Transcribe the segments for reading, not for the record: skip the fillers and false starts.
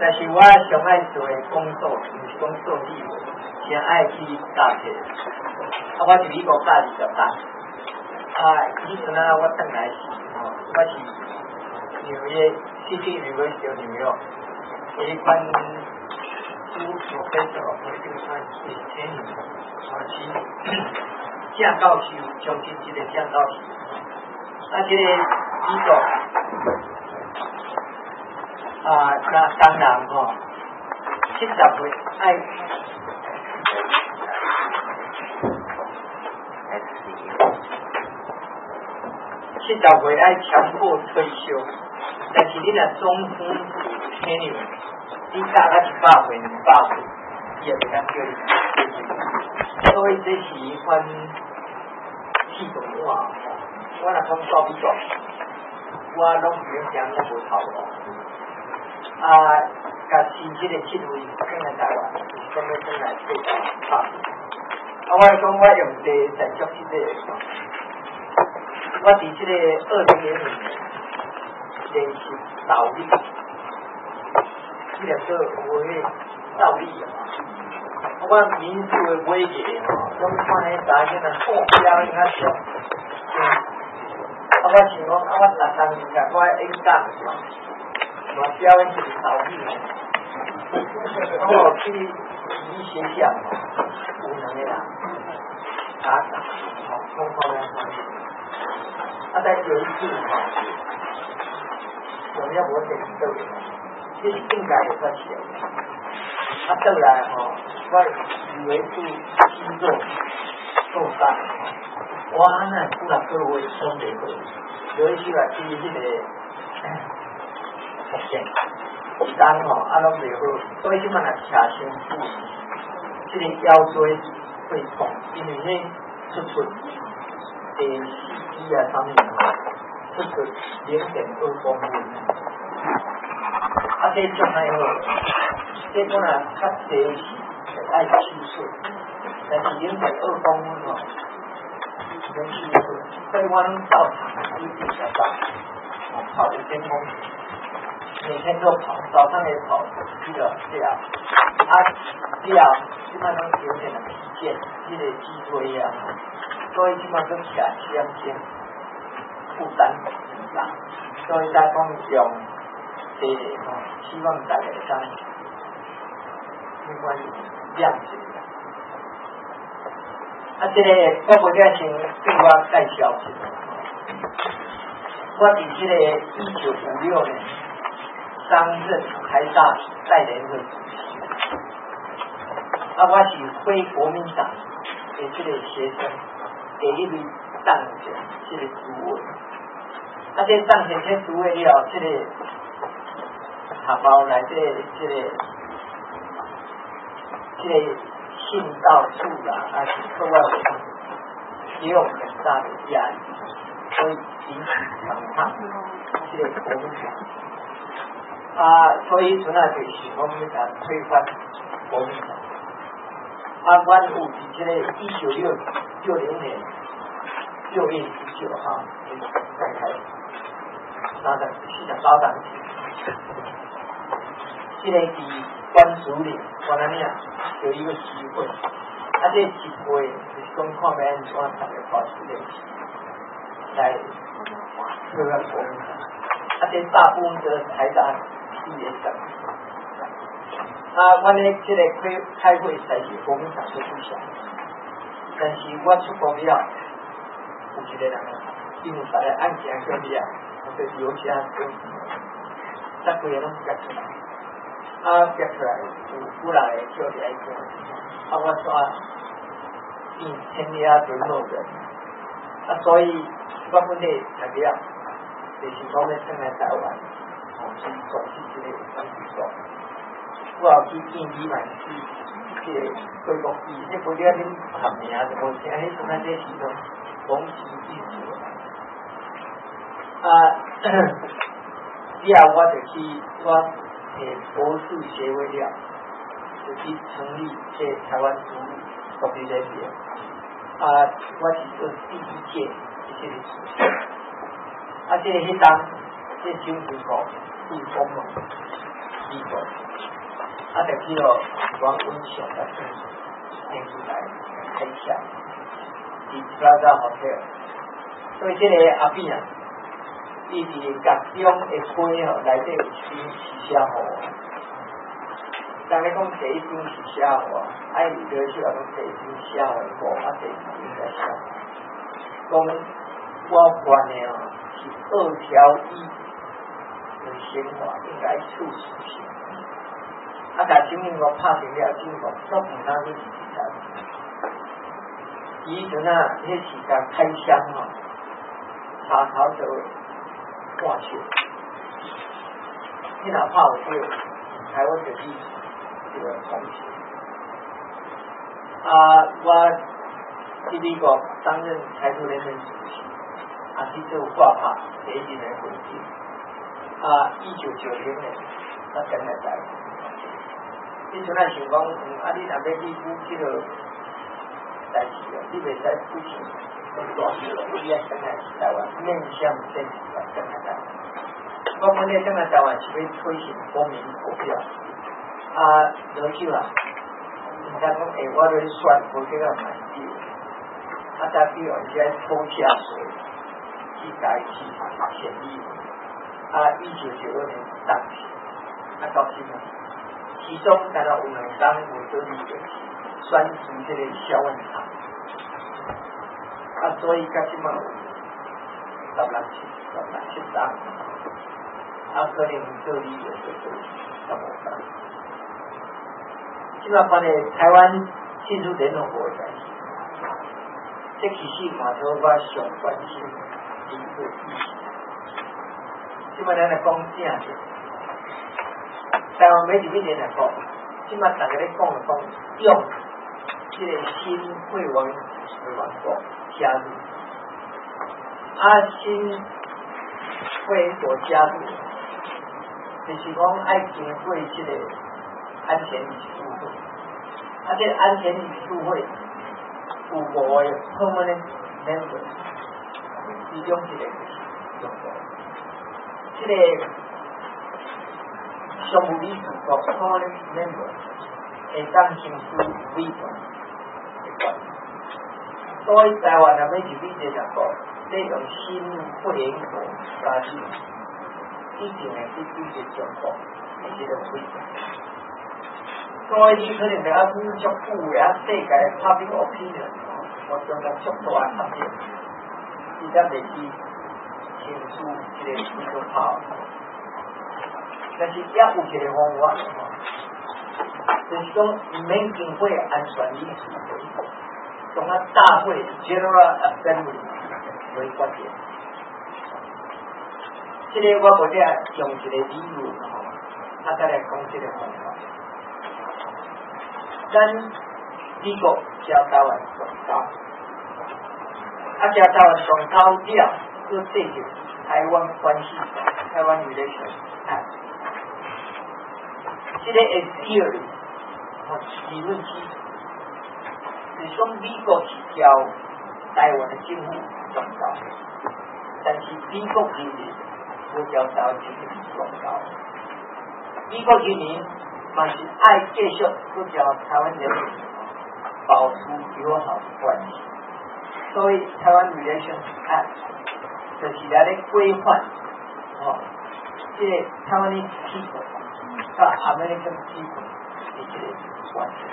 但是我上爱做的工作，毋是讲做立委，先爱去教册。我伫美国教20班。以前我转来时，我是纽约 City University of New York， 一般professor of political science training， 是正教授，上进一个正教授。这个美国那当然70岁爱。70岁爱强迫退休，但是你若终身退休，你大概100岁、200岁，伊也袂当叫你退休。所以这是一款系统化。我若讲到美国，我拢不用讲，我无头路。甲新这个7位转来台湾，讲要转来退休。我讲我用地在做这个。我伫这个2000年练习倒立，这个做有迄倒立我民主的尾个拢看迄查囡仔破标应该少。我想讲我6天甲我演讲嘛表演就是倒立。我去医学校有2个人打讲在有一次我们要我点豆的，这是应该有关系的。倒来我以为是星座受伤，哇，那突然各位冲的过，有一次去那个福建，当拢袂好，所以即摆若车身注意，这个腰椎会痛，因为那出上面出0.2公分，这种这个呢较低是爱7岁，但是0.2公分能7岁，所以我拢照常一定要到，跑5000公里，每天都跑，早上也跑这个基本上有点疲倦，这个脊椎所以基本上起来相先负担很大，所以在讲用这个希望大家上没关系谅解。这个我无了先对我介绍一下，我伫这个1956年担任台大代联会主席，我是非国民党的这个学生。第一位当选这个主委，这当选这主委了，这个下包来这个信到处啦，是课外活动，也有很大的压力，所以引起反抗这个国民党。所以从那就是我们讲推翻国民党。我有伫这个1960年6月19号再开始48档这个伫关竹岭关那里有一个机会，这一会就是讲看要安怎大家保持练习来推翻国民党，这大部分的台大毕业生。我咧这个开会才是国民党都不想，但是我出国了，有一个人，因为把个案件过了，就是有其他事，十几个拢夹出来，夹出来有人会叫你来讲，我说，天底下都没人，所以我本来大家就是讲要转来台湾，去从事这个工作。我有去建议嘛，去这个贵公司，这国家恁合名就无听，迄阵咱这时阵公司技术以后我就去我博士学位了，就去成立这台湾独立人员，我是做第1届这个主席，这个迄当这政治局是公嘛。 美国，就去了阮温祥的电视台开箱，伫Plaza Hotel，所以这个阿扁啊，伊伫甲中的杯吼内底有一瓶是啥货？人咧讲第一瓶是啥货？爱你的就讲第一瓶啥货货，第二瓶在啥？讲我管的哦是2条1的鲜花，应该促使性。甲证明我拍成了，证明我都唔当去其他。以前啊，迄时间开箱吼，茶头就挂去，你哪怕有这台湾的历史这个东西。我去美国担任财务联盟主席，去做挂牌第一年回去。1990年，我跟来台。你阵啊想讲，你若要去补这个代志哦，你袂使补钱，咁大事咯，你要跟来台湾，面向政府跟来台湾。我本来跟来台湾是要推行公民投票，落去啦，人家讲我要选，我这个买地，再比如现在抽下水，去改市场权益，1992年当选，到现在。其中，当然有2张我做理的选举这个小问题，所以到现在16张，可能做理的就15张。现在把台湾进入联合国的关系，这其实嘛，都我上关心的一个议题。现在咱来讲正事。台湾媒体面来讲，即马大家咧讲用这个新会员国加入，新会员国加入，就是讲爱经过这个安全理事会，这个安全理事会有5个 permanent member， 其中一个就是中国，这个。常务理事国 permanent member 会当成是委员的关系，所以台湾若要入去联合国，这种新会员国加入，一定会去对着中国的这个规则。所以你可能要分足久的世界 public opinion， 我中国足大的压力，伊才袂去签署这个规则炮。但是也有一个方法，就是讲唔免经过安全理事会，从大会 General Assembly 为决定。这个我或者用一个理论再来讲这个方法。咱美国交台湾双头，交台湾双头了，就制定台湾关系法，台湾 Relations Act。这个 theory 理论基础，就是讲美国是交台湾的政府双头，但是美国人民无交台湾政府双头，美国人民嘛是爱继续去交台湾人民保持友好的关系，所以台湾 Relations Act 就是来咧规范这个台湾的 people。American people 的这个关系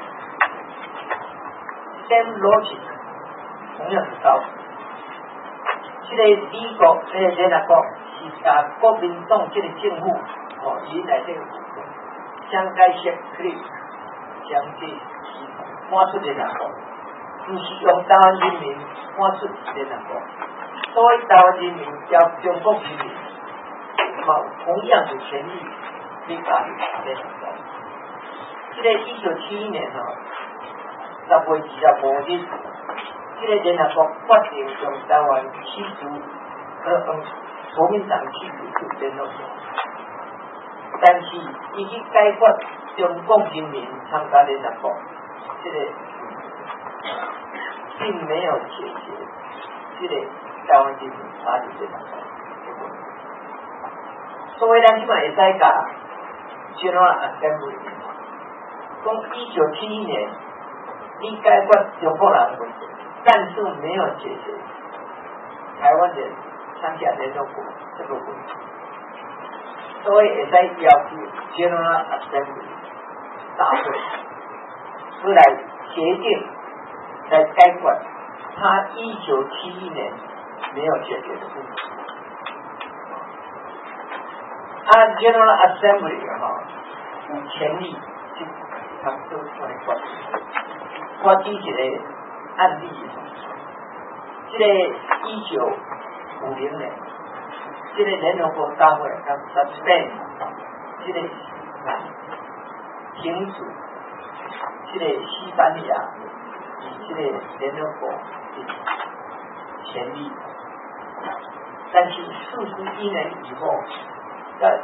，same logic， 同样的道理。这个美国这个联合国是甲国民党这个政府伊来这个相解释可以将这系统搬出联合国，不是用台湾人民搬出联合国，所以台湾人民交中国人民同样的权利。去加入联合国。这个1971年10月25日，这个联合国决定将台湾驱逐国民党驱逐出联合国，但是伊去解决中国人民参加联合国，这个并没有解决这个台湾人民加入联合国的问题。所以咱即摆会使甲 General Assembly， 从1971年，你解决中国人问题，但是没有解决台湾人参加联合国这个问题，所以也在要求 General Assembly 大会出来决定来解决他1971年没有解决的问题。General Assembly 有权利去他们做出来管理。我举一个案例，这个1950年，这个联合国大会刚 suspend 这个停止这个西班牙与这个联合国的权利，但是41年以后，在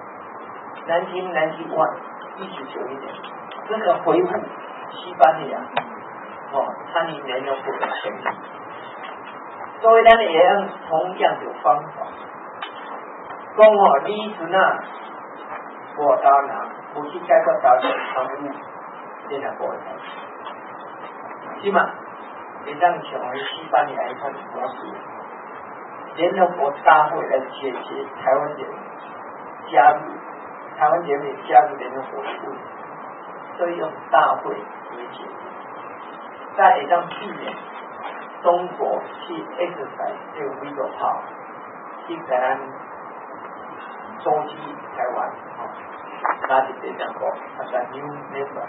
1991年，这个恢复西班牙参与联合国的权利，所以咱也用同样的方法，讲你是哪无到哪，不去解决到参与联合国的代志，是嘛？会当成为西班牙一款模式，联合国大会来解决台湾人加入台湾人民加入联合国的问题，所以用大会来解决。再会当避免中国去 exercise 这个 veto power， 去给咱阻止台湾，加入联合国，as a new member。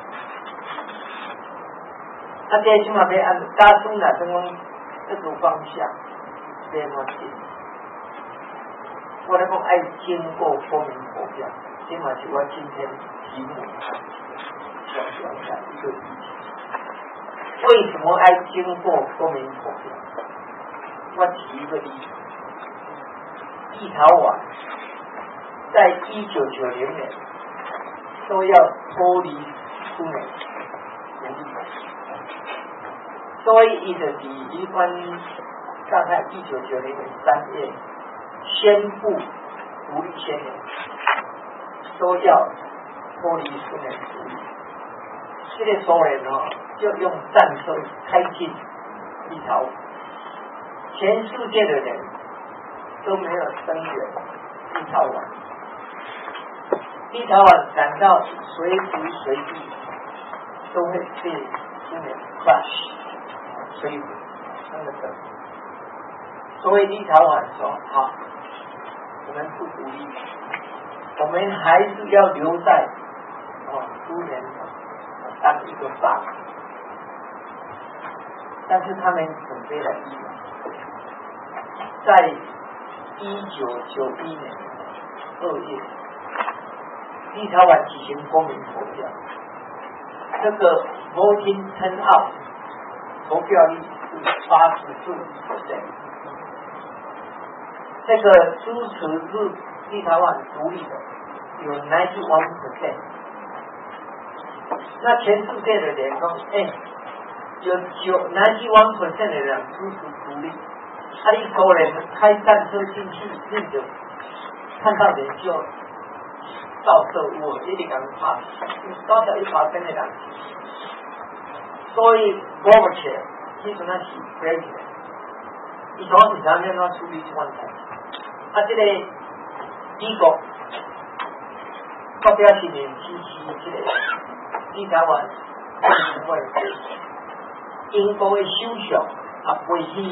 这起码要按加速呢，成为这种方向，这么行。我来讲，爱经过公民投票，这嘛是我今天题目想讲的一个议题。为什么爱经过公民投票？我提一个例子，立陶宛在1990年都要脱离苏联独立，所以伊就是一般大概1990年3月宣布独立宣言，都要脱离苏联独立。这个苏联就用战车开进立陶宛，全世界的人都没有声援立陶宛，立陶宛感到随时随地都会被苏联 crush 摧毁那个等，所以立陶宛说好，我们不独立，我们还是要留在苏联当一个霸主。但是他们准备了疫苗，在1991年2月，立陶宛举行公民投票，这个 voting turnout 投票率是84%，这个支持立陶宛独立的有91%，那全世界的人说，有91% 的人支持独立，一所人开战车进去，那就看到人就照射我一定敢怕，到小1%的人，所以我不切，其实那是 president， 伊从是啥面那处理这款代志，这个美国发表新闻支持这个立陶宛安全会。英国的首相背弃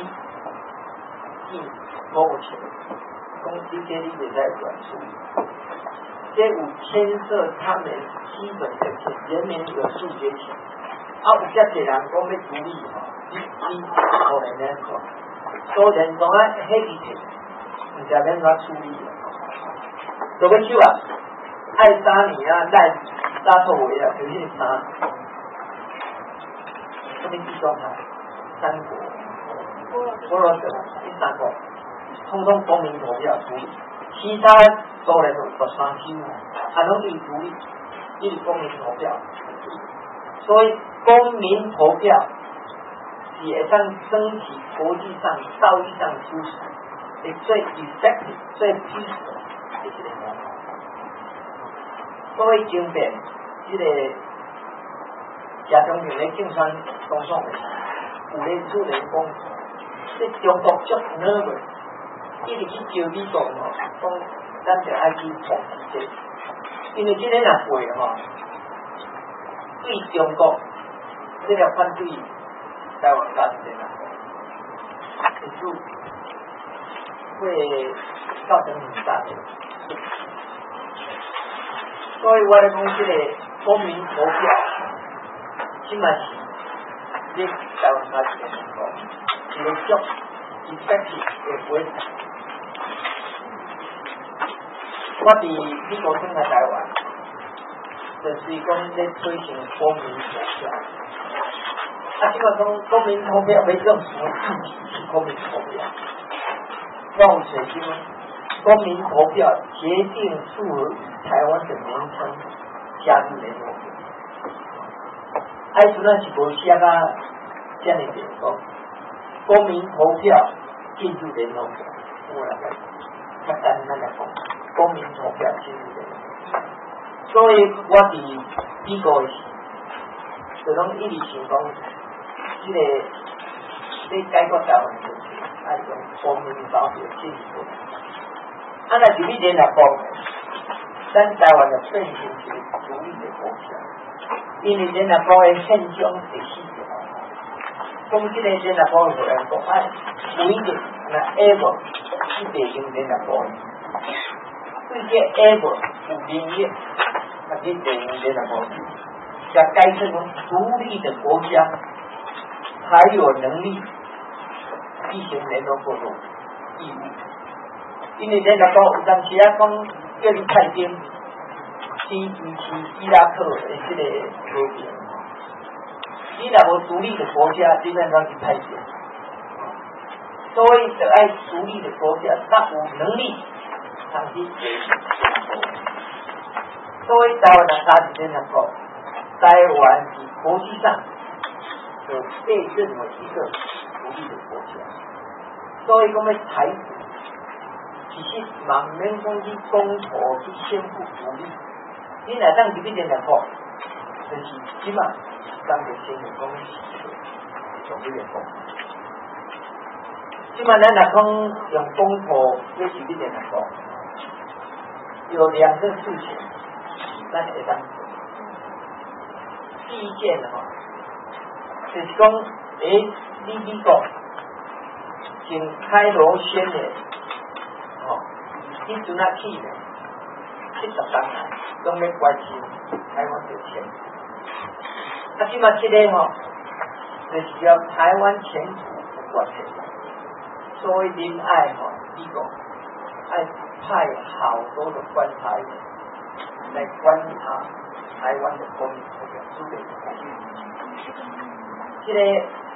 国务卿，讲这些你袂使乱处理，这有牵涉他们基本的人民有自觉权。有遮侪人讲要独立你可能咧讲，所有人都爱 hesitate， 唔知要怎处理。做个手爱沙尼拉脱维就是沙。这边地中海3国，波罗的第3国，通通公民投票独立，其他所有人都伤心了，拢是独立，因为公民投票，所以公民投票是会当争取国际上、道义上支持，是最 effective、最 peaceful 的一个方法。 所以经典这个谢中平咧竞选总统的时候，有咧主人讲，这中国足nervous的，一直去招美国吼，讲咱就爱去统治这，因为这个若背吼，对中国这个反对台湾价值的人，因此会造成很大的。所以我来讲，这个公民投票，起码是你台湾价值的人讲，一个足 effective 的方法。我伫美国生在台湾，就是讲咧推行公民投票。即个讲公民投票要用什么具体是公民投票？我有写新闻，公民投票决定适合台湾的名称加入联合国。迄阵咱是无写啊，这样的讲，公民投票进入联合国，我来讲，较简单来讲，公民投票进入联合国。所以我伫美国的时，就拢一直想讲，这个你解决台湾问题，爱用公民投票进入。若是你联合国，咱台湾就变成一个独立的国家，因为联合国的宪章第4条，讲这个联合国会员国爱每一个那 able 去履行联合国，对这 able 有能力，那去履行联合国，要改成独立的国家，才有能力履行联合国的义务。因为联合国有当时啊讲叫你派兵去支持伊拉克的这个和平，你若无独立的国家，你怎样去派兵？所以就爱独立的国家，他有能力长期履行。所以台湾人加入联合国，台湾是国际上就被认为一个独立的国家。所以讲要台独，其实嘛毋免讲去公投去宣布独立，你若当入去联合国，就是即嘛当着宣布讲从这个公投。即嘛咱若讲用公投要入去联合国，有2个事情咱会当做。第一件就是讲，你美国从开罗宣言，迄阵去咧，70年来拢要关心台湾的前途。即马这个就是要台湾前途有关系，所以恁爱美国爱派好多的观察员来观察台湾的公民投票，输给台湾。这个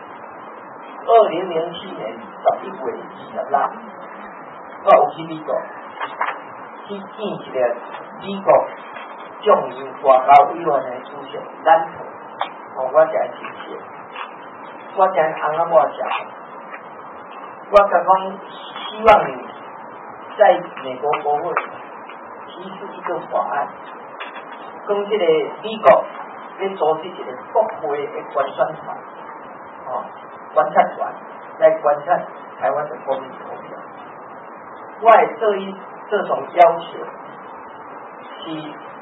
2007年11月20日，我有去美国去见一个美国众议外交委员的主席兰特，我真亲切，我真红仔我食，我甲讲希望你在美国国会提出一个法案，讲这个美国要组织一个国会的观选团，观察团来观察台湾的公民投票。我的这种要求是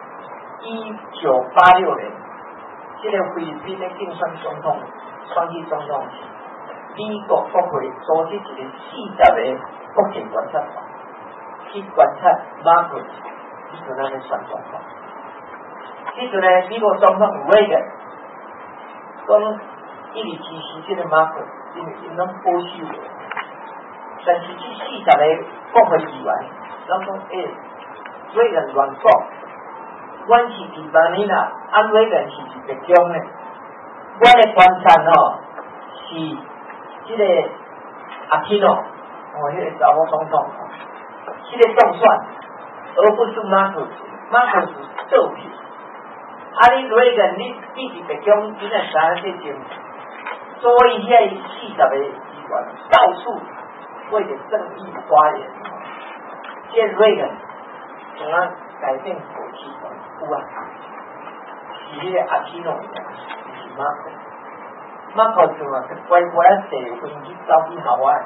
1986年，这个菲律宾的竞选总统选举总统时，美国国会组织一个40个国际观察团去观察马克思迄阵咱咧选总统。迄阵咧，美国总统Reagan讲一直支持这个马克思，因为因拢保守的。但是这40个国会议员，拢讲Reagan乱讲，阮是伫巴尼拉，Reagan 是伫北京的。我的观察是这个阿基诺，迄个查某总统，这个当选，而不是马克思。马克思倒票。你Reagan你伫北京，你若知影这情，所以遐40个议员到处为了正义发言。这Reagan从改变国际有啊，是迄个阿基诺是马可就嘛，乖乖啊，地分去走去校外，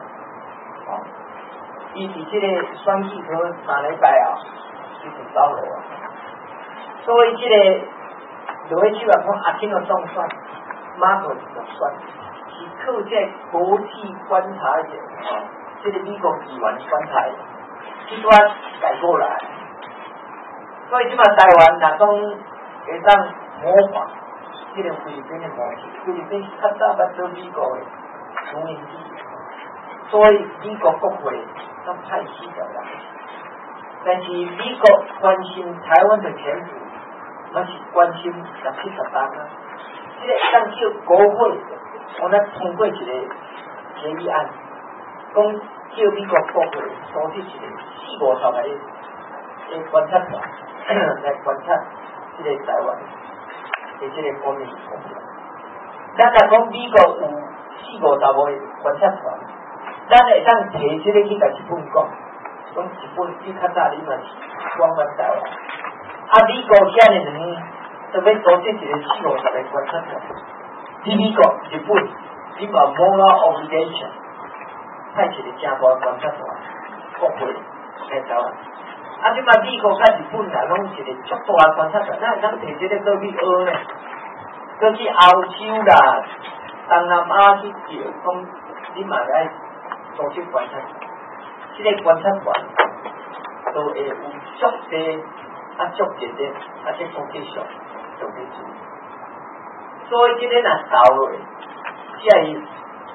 伊伫即个选举考3礼拜后，伊就走路啊。所以即个落去手啊，讲阿基诺当选，马可就选，是靠这国际观察员即个美国议员观察员，即段改过来。所以即嘛台湾若讲会当模仿。这个菲律宾的模式，菲律宾较早捌做美国的殖民地，所以美国国会都派死掉啦。但是美国关心台湾的前途，嘛是关心17、18啊。这个当叫国会，我咱通过一个决议案，讲叫美国国会组织一个4、50个观察团来观察这个台湾。即个方面公平，咱若讲美国有4、50个观察团，咱会当摕即个去甲日本讲日本你较早你嘛是光反台湾，美国遐尔远，就要组织一个4、50个观察团，你美国日本你嘛moral obligation， 派一个正大观察团，国会来台湾。即嘛美国甲日本啊，拢一个足大的观察团，咱摕即个过去学呢，过去欧洲啦、东南亚去叫，讲你嘛爱组织观察团，即个观察团都会有足济足热的即国际上就去做，所以即个若走落，即系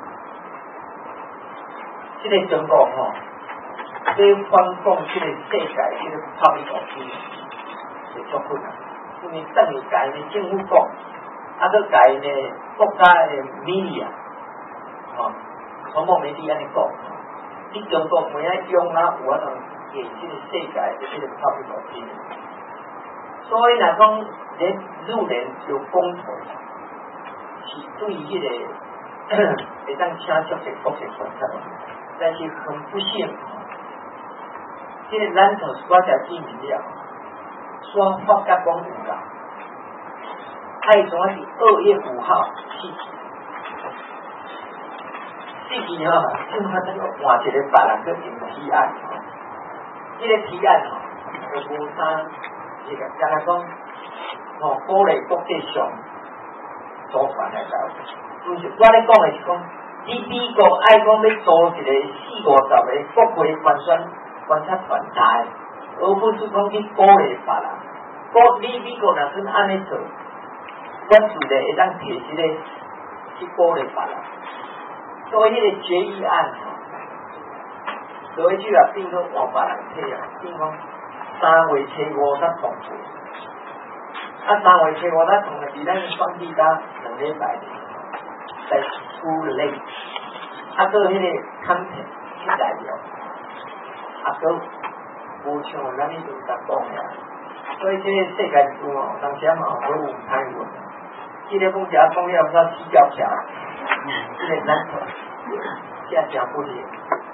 即个中国吼。要反攻这个世界，这个public opinion是足困难，因为等于家己政府讲，佮家己呢国家的media，传播媒体安尼讲，你中国每一用啊有法通给这个世界的这个 public opinion， 所以若讲连路人有公投，是对迄个会当请足个国际观察，但是很不幸。这个咱头我才记明了，双发甲讲有啦，爱怎是2月5号死去吼，即马这个换一个别人去用提案，这个提案就无啥，这个敢若讲鼓励国际上组团来搞，就是我咧讲的是讲，你美国爱讲要组一个4、50个国会观察团来，而不是讲去鼓励别人。你美国若算安尼做，我自然会当摕这个去鼓励别人。所以迄个决议案，落去啊变做换别人体啊，变讲3月初5才通过。3月初5才通过，伫咱选举甲2礼拜在处理，佮迄个 content 去代表。都无像咱迄阵甲讲呀，所以这个世界上当时嘛好有台湾，这个讲起来讲了不知道死掉起来，这个难看，这真不利。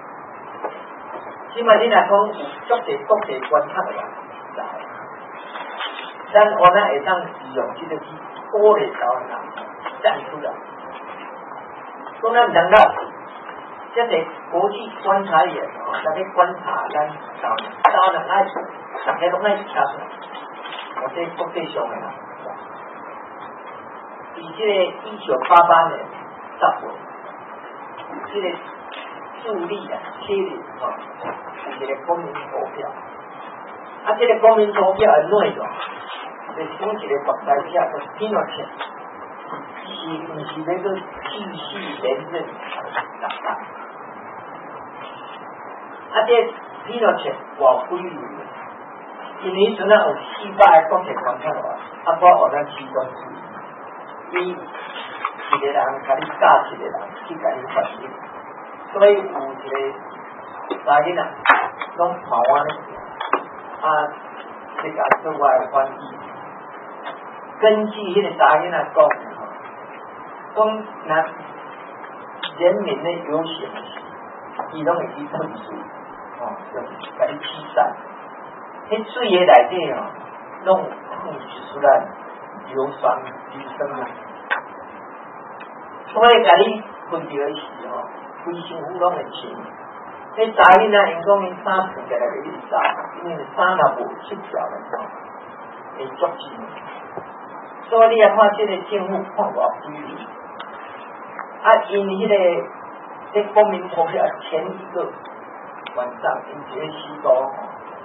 即摆你若讲有足济国际观察的人，咱我咱会当利用这个去鼓励台湾人站出来，讲咱唔能够。这个国际观察员来去观察咱台湾人爱，大家拢爱听出来，我这国际上的啦。以这个1988年10月，这个助力70有一个公民投票，这个公民投票的内容，就选一个独裁者叫 Pinochet， 是唔是那个继续连任立法？这 Pinochet 偌几年，因为迄阵啊有400个国际观察员，我学咱其中之一，伊一个人甲你教一个人去甲你翻译，所以有一个查囡仔拢台湾的，去甲做我的翻译。根据迄个查囡仔讲，那人民的游行，伊拢会去退出。就是甲你驱散，迄迄水诶内底哦，拢放出来硫酸、硫酸啊。所以，甲你分着时吼，规身躯拢会清。你查囡仔，因讲因衫穿起来会一查，因为衫若无失调的吼，会足清。所以你也看即个政府看偌规律，啊，因迄个在公民投票前一个晚上，因一个时度吼，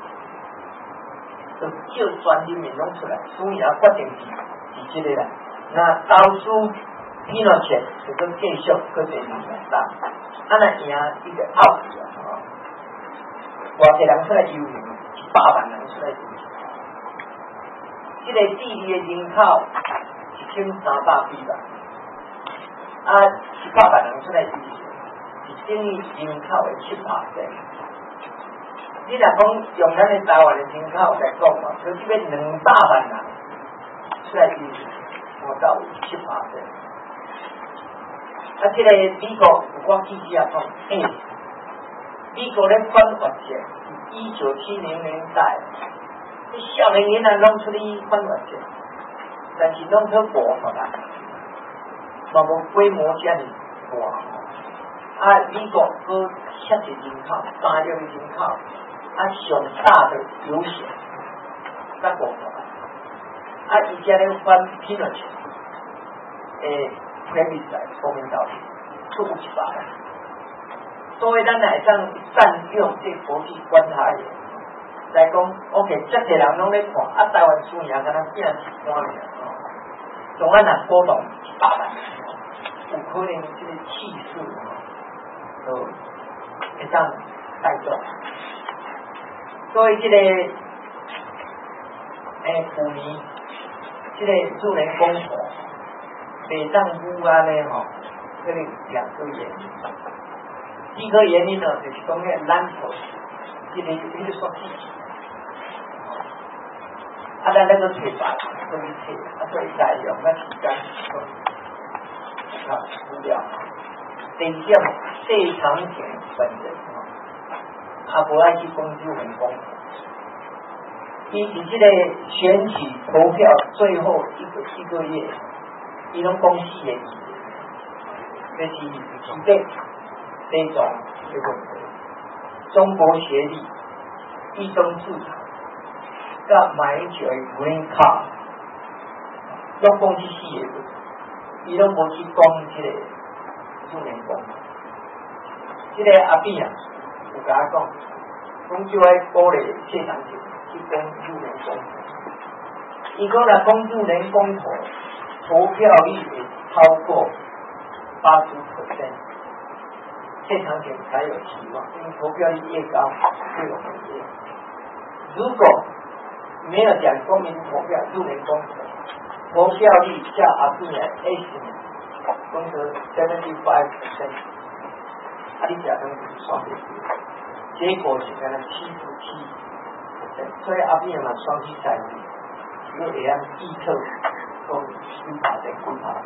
就叫全人民拢出来，所以也决定是即个啦。那投输伊若钱就搁继续搁在里面打，啊若赢一个out啊，吼，偌济人出来游行，100万人出来游行，即个智利的人口1300几万，啊100万人出来游行，是等于人口的7%。你若讲用咱的台湾的人口来讲嘛，就即个200万人出来游行，我到有7%。啊，这个美国有我记者讲，美国咧反越战，1970年代，啲少年人啊拢出去反越战，但是拢去无法啦，嘛无规模遮尔大。啊，美国佮遐济人口，3亿人口，啊上大的游行，才无法啦。啊，而且咧反拼了钱，国民党出100万，所以咱来当占用这国际观察员来讲 ，OK， 这些人拢咧看，啊，台湾输赢敢若变一半尔，总安若波动100万，有可能这个气势就会当带动，所以这个去年这个助人公投。北上乌安呢吼，这里2个原因。第一个原因呢，就是讲迄蓝头，这个说自己，啊，咱那个推法，所以推，啊，所以采用那时间，啊，资料，第二点，谢长廷本人啊，无爱去公诸人公，伊是这个选举投票最后一个月。伊拢讲4个字，这是基本这种这个中国学历、一中市场、甲买一条 green card， 拢讲这4个字，伊拢无去讲这个助人公。这个阿扁啊，有甲我讲就爱鼓励谢长廷去讲助人公。伊讲若讲助人公投。投票率也超过80%，谢长廷才有希望，因为投票率越高，就有回应。如果没有讲公民投票、助人公投，投票率较阿扁的80%，公投75%，啊，你假装双倍，结果是干了77%，所以阿扁嘛双击赛率，有这样预测。讲3%，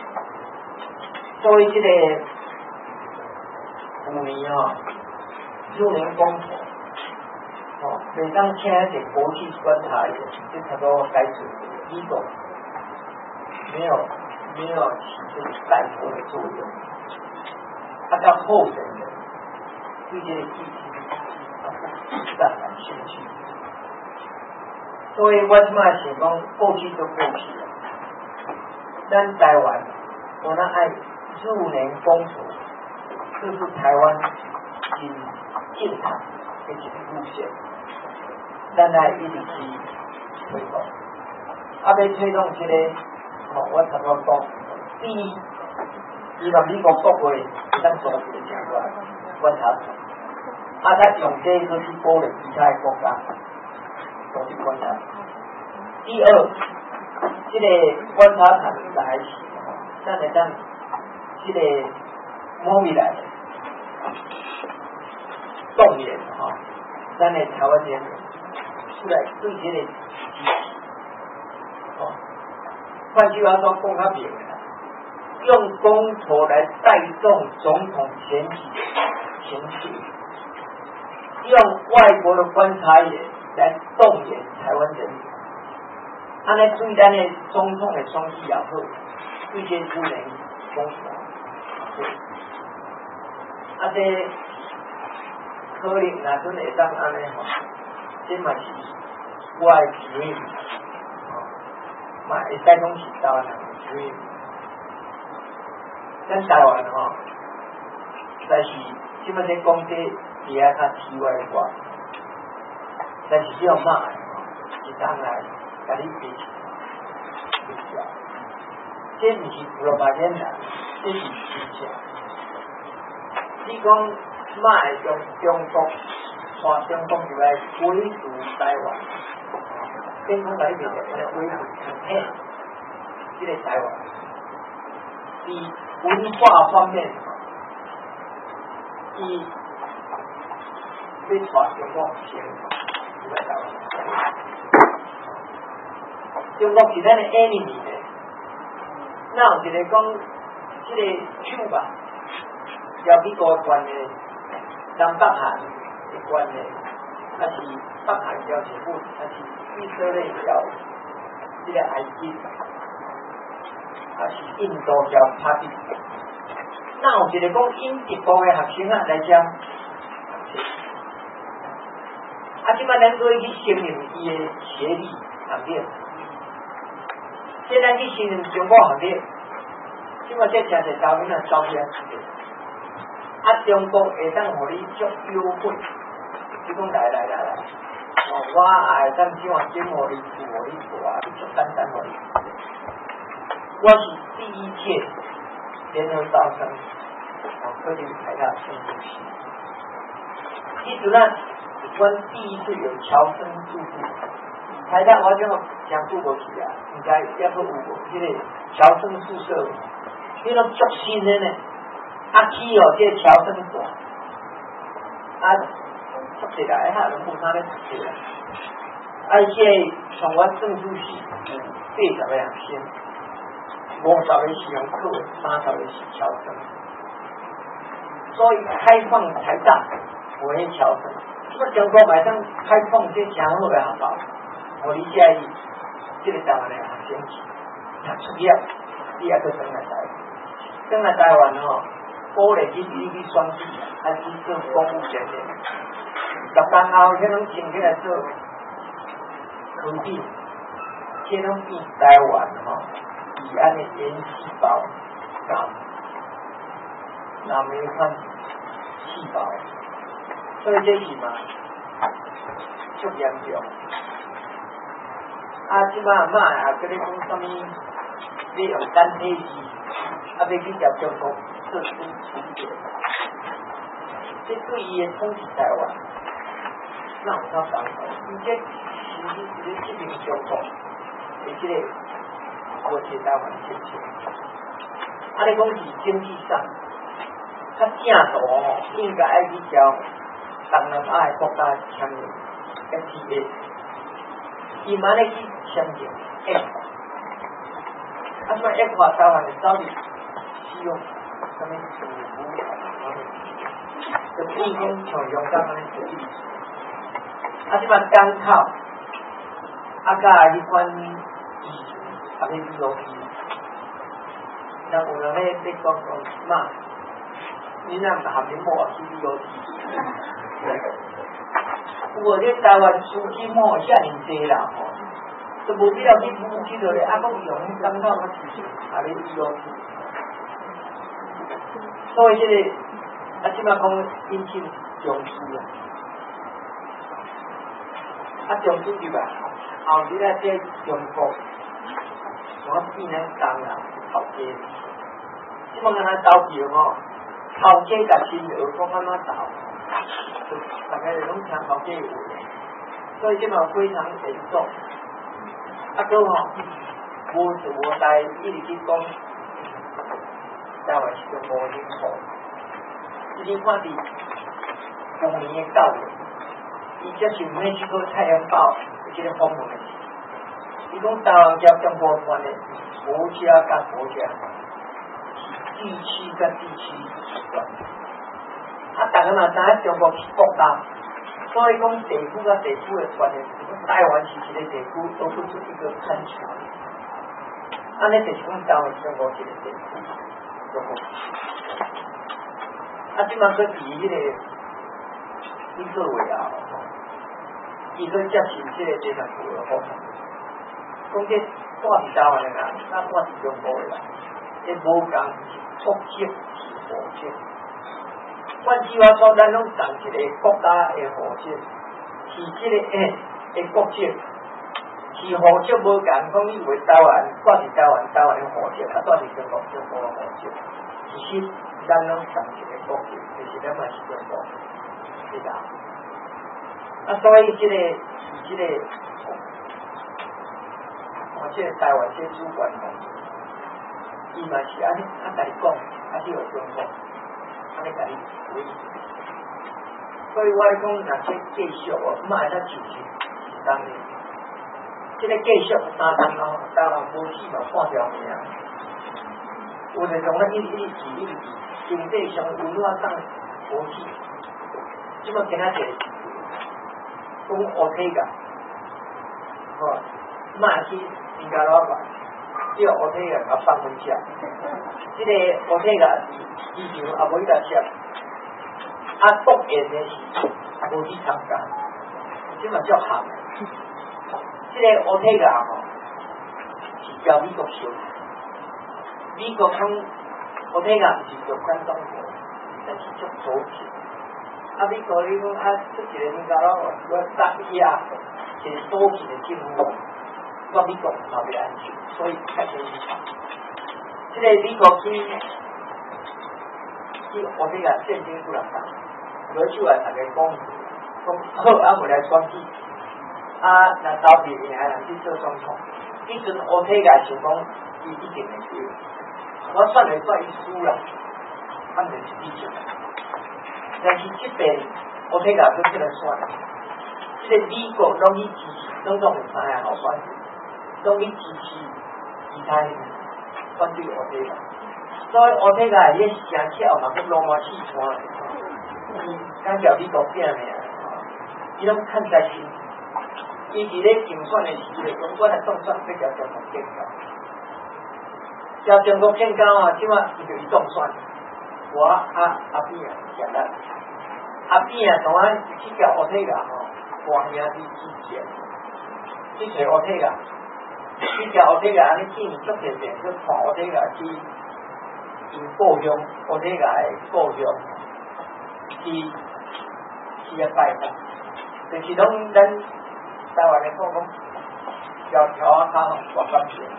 所以这个去年助人公投，每当请一个国际观察员，就差不多该准美国没有起这个带头的作用，他到候选人对这个议题非常感兴趣，所以我即摆想讲过去就过去了。咱台湾，我那爱助人公投，这是台湾很健康的一个路线，咱来一直去推动。要推动这个，我差不多讲，第一，伊若美国国会会当组织相关观察组，咱用这个去鼓励其他的国家组织观察。第二。这个观察团来时，咱会当这个摸起来动员咱的台湾人出来对这个支持。换句话说，讲较明啦，用公投来带动总统选举的情绪，用外国的观察员来动员台湾人民。安尼对咱的总统的选举也好，对这夫人讲出来，啊这可能若阵会当安尼吼，这嘛是我的 dream， 嘛会使讲是台湾人的 dream。咱台湾吼，但是即摆咧讲这比较较奇怪的话，但是只要骂的吼，是当来甲你比较，这毋是胡萝卜简单，这是真正。你讲骂的中国，带中国入来围堵台湾，变讲甲你面前围堵很这个台湾，以文化方面，以要带中国先入来台湾。中国是咱的 enemy 呢，那有一个讲，这个手吧，交美国的关系，南北韩的关系，还是北韩交日本，还是以色列交这个埃及，还是印度交巴基斯坦。那有一个讲印度国的学生来讲，即摆咱做去承认伊的协力行列。现在去承认中国行列，即摆这真侪岛民啊走起来，中国会当互你足优惠，你讲来，我会当怎样怎互你付互你付啊，足简单互你。我是第一届联合招生，科技台大生主席，其实呢，阮第一次有侨生住宿。台大我就讲住过去啊，应该也都有过，这个侨生宿舍，这种足新的呢，去哦，这侨生馆，出起来哈，拢无啥咧读册，而且从我证书系有80个人先，50个是用课，30个是侨生，所以开放台大为侨生，那中国马上开放这诚好的学校。我理解伊，这个台湾的学生读出业，你也去转来台湾，转来台湾吼，鼓励你选举，还是做公务人员。6年后，迄种升起来做科技，这种比台湾吼，以安的原细胞那没看细胞，所以这是嘛，足严重。即摆也跟你讲什么？你用单体字，要去接中国特殊处理，这对伊的统治台湾，那有啥帮助？伊这其实是一名中国的这个国际台湾政策。你讲是经济上，较正途吼，应该爱去交东南亚的国家签约 FTA。伊嘛咧去签订 ECFA， 什么 ECFA 台湾的到底是用什么政府就变讲像香港安尼处理，即摆港口甲迄款疫情也要比落去，但有人咧讲嘛，你若毋含恁某去比落去。我这台湾司机莫遐尼济啦吼，都无必要去补去落咧，讲用港口个事情，咧比落去。所以这个即摆讲引起重视重视入来，后日这中国，我变成当啊头家，即摆安尼投票吼，头家甲新儿讲安怎投。大家拢听头家话，所以这嘛非常严重。搁吼，无事无代一直去讲，台湾是中国的领土。你看伫去年的9月，伊接受美国《太阳报》这个访问的时，伊讲台湾甲中国关系，国家甲国家是地区甲地区关系。大家嘛知影中国是国家， 所以讲地区甲地区的关系，台湾是一个地区都不出一个看桥，安尼就是讲台湾中国一个地区，就好。即马佫伫迄个1个月啊，伊佫接受即个地产部的访问，讲这住伫台湾的人，咱住伫中国的人，这无共是国籍是户籍。换句话说，咱拢同一个国家的户籍，是即个国籍，是户籍无共。讲你为台湾住伫台湾的户籍，住伫中国的户籍，其实咱拢同一个国籍，就是咱嘛是中国，对吧？所以即个台湾这主管吼，伊嘛是安尼甲你讲，只有中国。安尼甲你回应，所以我讲，若这继续哦，莫会当就是当年，这个继续3年后，台湾无死嘛半条命。有就从咱一直经济上文化上无死，即个今仔日讲乌体个，吼，莫去人家老板，只有乌体个甲放分吃，这个乌体个。市场也无去甲摄，国宴的是无去参加，即嘛叫行。即个乌体个吼，是交美国收，美国讲乌体个毋是做关东国，但是做组织。美国你讲出一个人家佬我3亿啊，一个组织的政府，我美国嘛袂安全，所以开始去查。即个美国去。我这个现金出来打，回去来大家讲好，回来选举，那投票赢还能去做总统。以前我这个想讲，伊一定会输，我算来算伊输了，他们是以前。但是这边我这个不这个算，这个美国拢去支持，拢有3个好选举，拢去支持其他人选举我这个。所以我这个迄声跳嘛，佮罗马气川的，刚叫美国变的，伊拢看在心。伊伫咧竞选的时阵，讲我来当选，要交中国建交，交中国建交啊，即马伊就是当选。我阿扁啊，简单，阿扁啊，同俺去交我这个吼，大兄弟之间，去找我这个，去交我这个，安尼见足见面，去看我这个去。因故乡，我这个故乡去拜访，就是拢咱台湾的讲条条啊卡活感情。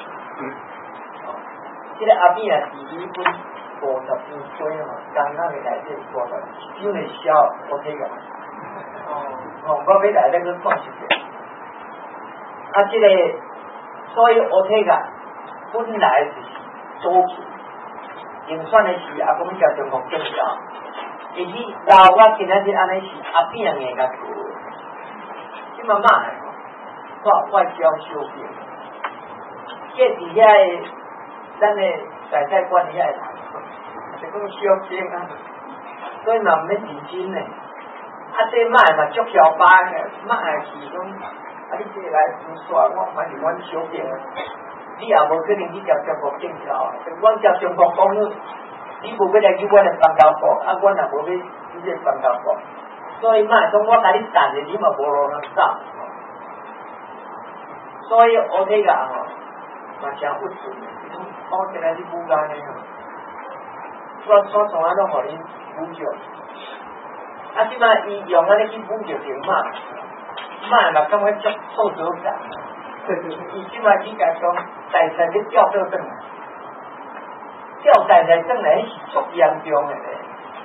这个阿扁啊，是伊本52岁吼，刚刚的内底50，因为小我这个。我要来这个看一下。这个所以我这个本来就是组织。竞选的是讲交中国建交，而且老我今仔日安尼是阿扁硬甲做，即嘛嘛的，看外交修变，这伫遐个咱的在管遐个人，就讲小变啊，所以嘛毋免认真呢。这嘛嘛足小班的，嘛是讲你这来不煞，我反正阮小变。你也无可能去交中国建交啊！阮交中国讲你无要来去阮的邦交国，阮也无要去这邦交国，所以嘛讲我甲你谈的，你嘛无路通走。所以我这个吼，嘛诚不准的。我今日去补干的吼，我从来拢互你补救。即摆伊用安尼去补救着嘛嘛感觉足挫折感。伊即摆只甲讲财产要调倒转来，调财产转来是足严重的咧。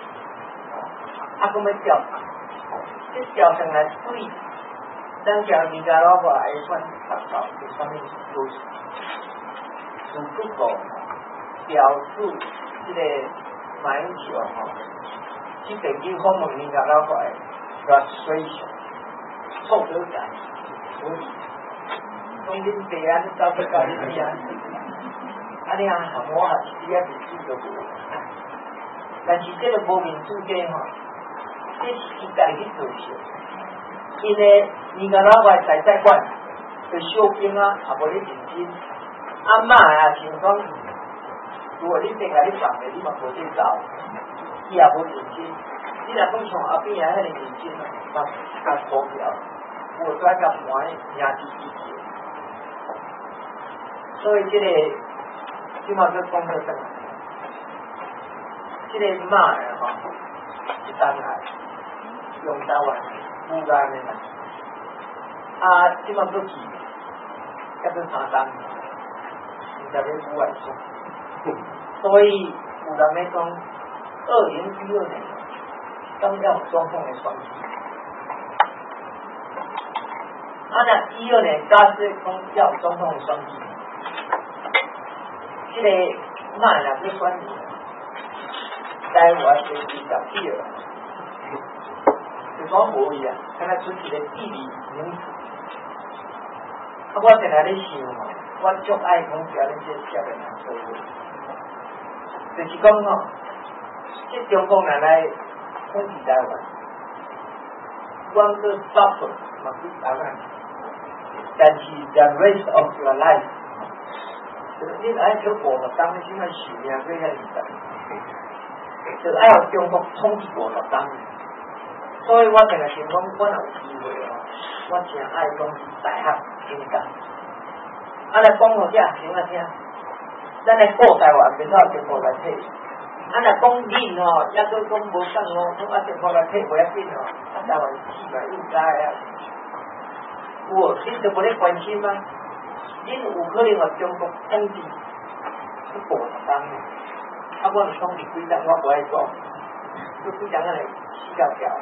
佫要调，这调转来对咱家人家老婆会款达到是啥物优势？自不过调出这个马英九吼，这电机方面人家老婆个水上挫折感，所以。讲恁爸啊，你走去教恁弟啊，尼啊，我也是只啊民主就无，但是这个无民主的吼，这是伊家己去做事， 因为你个老外在在管，就小兵啊，也无咧认真。阿妈啊，情况，如果你真甲你放的，你嘛无得走，伊也无认真。你若讲像后边啊，遐尼认真啊，嘛甲股票，我跩甲盘赢第一次。所以即个，即马要讲到啥？即个马啊，吼，一单来用台湾富安的啦，啊，即马要记，要做3单，现在要富安说，所以有人咧讲，2012年刚要总统的选举，啊，那12年假设讲要总统的选举，即个马若要选举。台湾的20票，就讲无伊啊，敢若出一个地理名词。啊，我定来咧想吼，我足爱讲遮恁这社会人做伙，就是讲吼，即中国人来统治台湾，我个 suffer 嘛是台湾，但是 the rest of your life， 你爱去过个当时嘛寿命过遐20。就爱有中国统治50年，所以我定个想讲，我若有机会哦，我真爱讲是大学演讲。啊，来讲互遮听啊听，咱来顾台湾，免到中国来退。啊，若讲恁吼，抑佫讲无讲哦，讲啊中国来退袂要紧哦，啊台湾死嘛应该啊。有哦，恁就无咧关心吗？恁有可能互中国统治去50年？啊，我是统治几年，我不爱讲，都几年安尼死掉掉。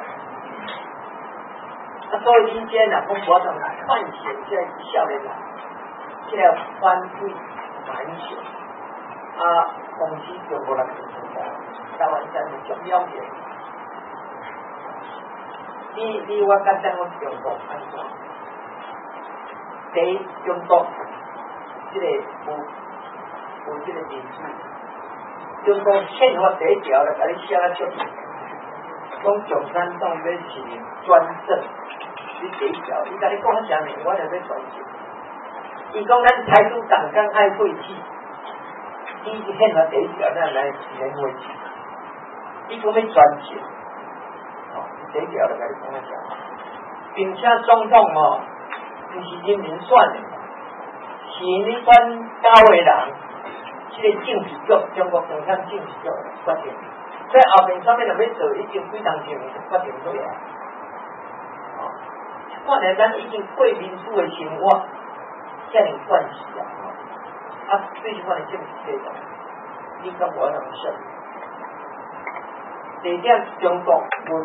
啊，所以恁这若讲无从唤醒这少年人，这个反对反省，啊，防止中国人去存在，台湾真是重要的。你我简单讲中国安怎？第一，中国这个有这个民主。中国宪法第1条就甲你写得出，讲共产党要实行专政，你第1条，伊甲你讲啥物，我就要专政。伊讲咱台独党纲爱废弃，伊宪法第1条咱来实行废弃，伊讲要专政，哦，第1条就甲你讲啥，并且总统哦，毋是人民选的，是你选9个人。这个政治局，中国共产政治局决定，所以后面上面就要做，已经几当前决定好啊。哦，看来咱已经过民主的生活，遮尔关系啊。啊，最喜欢的政治制度，你跟我能胜。第点，中国文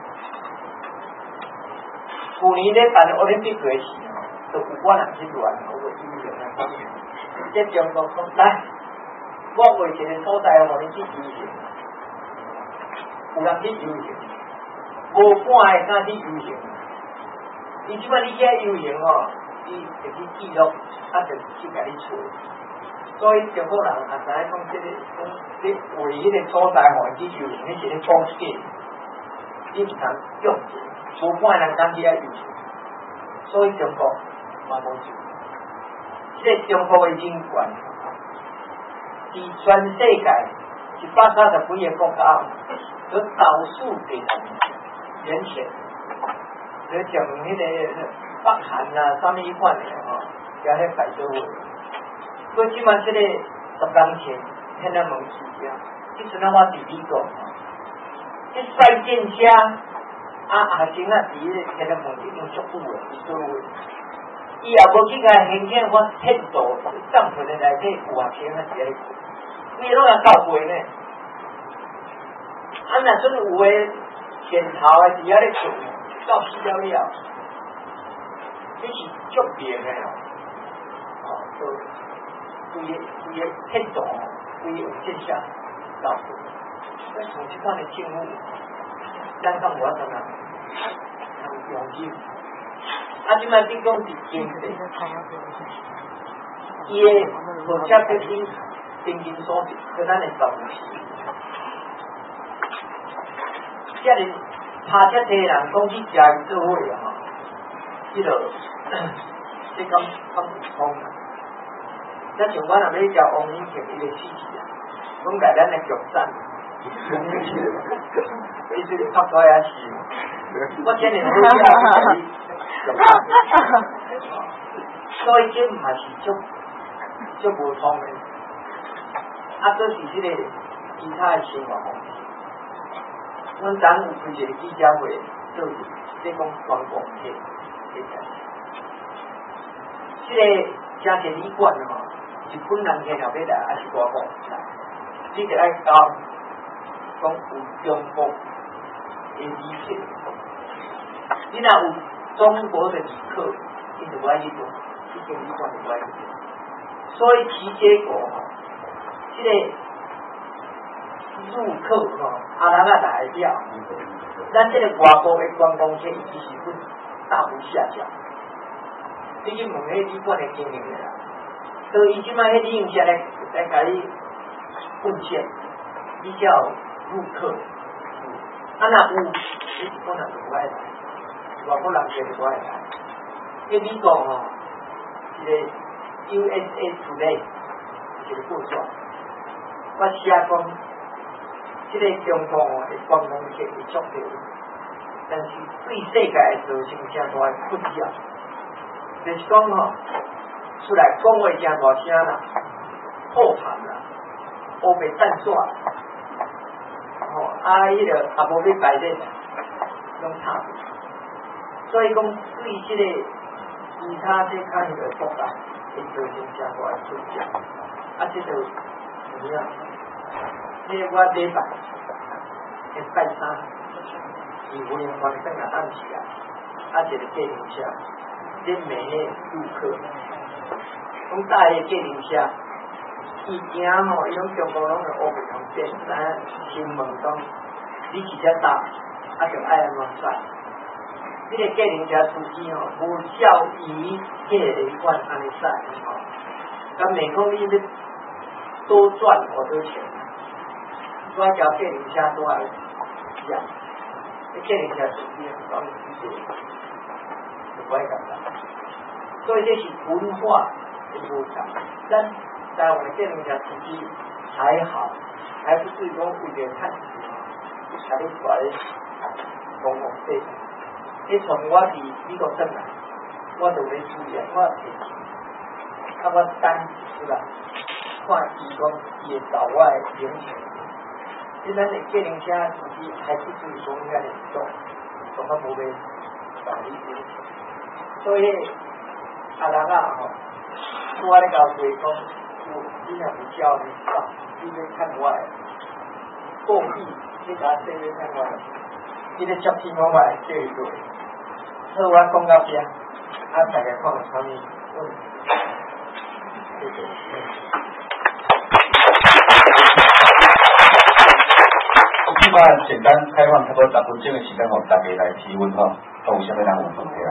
去年咧办奥林匹克的时候，就有我人去乱，有个游泳啊方面，即中国讲来。我为一个所在，互你去游泳，有人去游泳，无半个敢去游泳。伊即摆你去游泳哦，伊会去记录，啊，就去甲你找。所以中国人也知影讲，即个讲你为迄个所在互去游泳，你是咧讲假，你毋通用者，无半个人敢去遐游泳。所以中国嘛无做，即个中国的人权。伫全世界130几个国家，有少数给人权，就从迄个北韩啊，啥物迄款的吼，加迄摆做伙。过即马即个10年前，天安门事件，即阵我伫美国，即赛电车啊，学生啊，伫迄个天安门已经足久了，伫做伙。伊也无去甲现检发骗度，帐篷的内底有学生啊，伫咧。你拢要到位呢？啊，若阵有诶潜逃诶，伫遐咧做，到死了了，你是足明诶哦，哦，就规个态度，规个有现象到位。咱从即款诶政府，咱讲无法度啊，通用心。啊，即摆你讲是经济，伊诶国家决定。经济所值，跟咱的重视。遮尔拍遮济人讲去食伊做伙啊吼， 迄落，你讲有通啊？咱像我若要交王永庆伊个支持啊，讲来咱的局长，伊这个拍拖也是，我今年都要局长，所以这嘛是足无通的，啊，这是迄个其他的生活方式。阮昨有开一个记者会，做即讲观光客嘅代志。即个嘉义旅馆吼，日本人客若要来，还是外国来，你着爱讲有中国的旅客，你若有中国的旅客，你就不爱去做，这间旅馆就不爱去做。所以其结果吼，即个入客吼，阿人啊来了，咱这个外国的观光客伊是会大幅下降。你去问迄旅馆的经营的啦，所以伊即摆迄旅行社来甲你贡献，你才有入客。啊，若有，你可能就不爱来，外国人客就不爱来。因美国吼，一个 USA Today 一个报纸，我写讲，即个中国吼的观光客会足多，但是对世界会造成正大的困扰。就是讲吼，出来讲话真大声啦，破盘啦，乌白蛋煞，吼迄个也无要摆咧，拢差。所以讲对即个其他即较迄个国家会造成正大的困扰。啊，即就怎么样？迄我礼拜三，伊有人关灯啊暗时啊，啊一个计程车。恁每个顾客，讲大个计程车，伊行吼，伊拢中国拢是乌白同变，咱先问讲，你是遮搭，啊就爱安怎驶？这个计程车司机吼，无照伊迄个旅馆安尼驶吼，咁每讲你要多赚好多钱，我交计程车多爱一样，计程车司机讲是就不爱干啦。所以这是文化的无常。咱台湾的计程车司机还好，还不是讲为了趁钱，才去挂咧公共费。你从我伫美国转来，我就咧注意，我啊我等是吧？看伊讲伊会找我的零钱。即咱的计程车司机还不是说应该严重，从他无被找你零钱，所以。啊人啊吼，我咧交税讲，你若不交你走，你要看我的故意，你甲我说要看我的，你咧接天方我来叫伊做。好，我讲到这，啊大家看有啥物问题？谢谢。即摆简单开放差不多10分钟的时间，互大家来提问吼，看有啥物人有问题啊？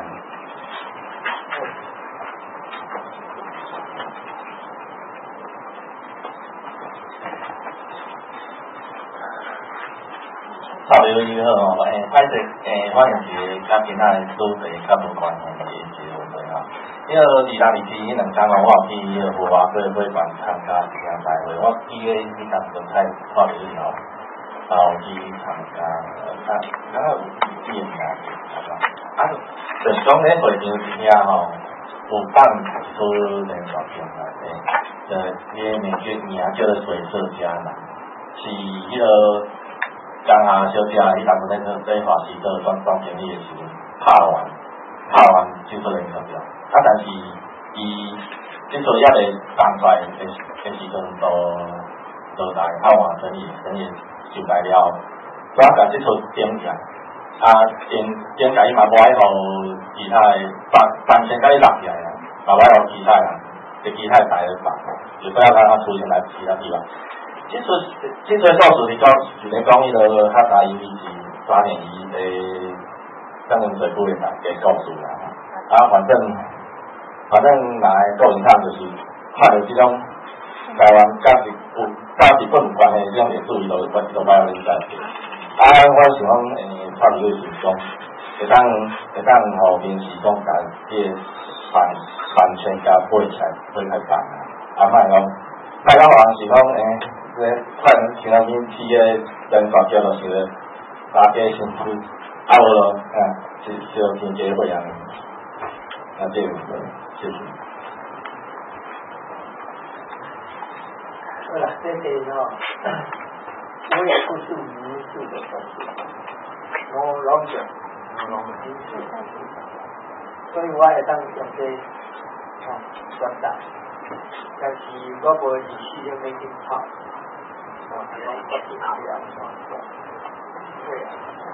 潮流以后吼，歹势，我用一个甲今仔的主题较无关系的一个问题吼。迄个2027迄2天我有去迄个文化社会馆参加一项大会，我记个迄当时太潮流以后，有去参加，有演啊，就是讲咧会场底下吼，有放出连续片来，迄个名剧叫做《水色佳人》，是迄个。江夏小姐，伊当初在华西做双经理的时阵，拍完就做连续片。啊，但是伊即阵也袂放出来的时阵都来拍完生意收来了，我甲即阵顶起来，顶甲伊嘛无爱互其他的放先甲伊落起来啊，嘛无爱互其他人，其他台来放，就不要让它出现在其他地方。即阵倒是讲，就咧讲迄个较大意义是3年伊的咱们水库的大家告诉啦，啊，反正来个人看就是看到即种台湾甲日本有关系即种历史，伊都摆互恁知。啊，我想讲，差不多是讲， 会当吼民事讲甲迄个版权甲买起来会较重啊，啊莫讲，大家互人是讲这快点像咱去个人大桥就想着大家先出，啊无咯，就天价会样，啊这个谢谢。 好啦，这些吼，我也不是民事的东西，我拢讲，民事，所以我会当用这选择，但是我无意思就没听好，还拢不是这样说，对啊。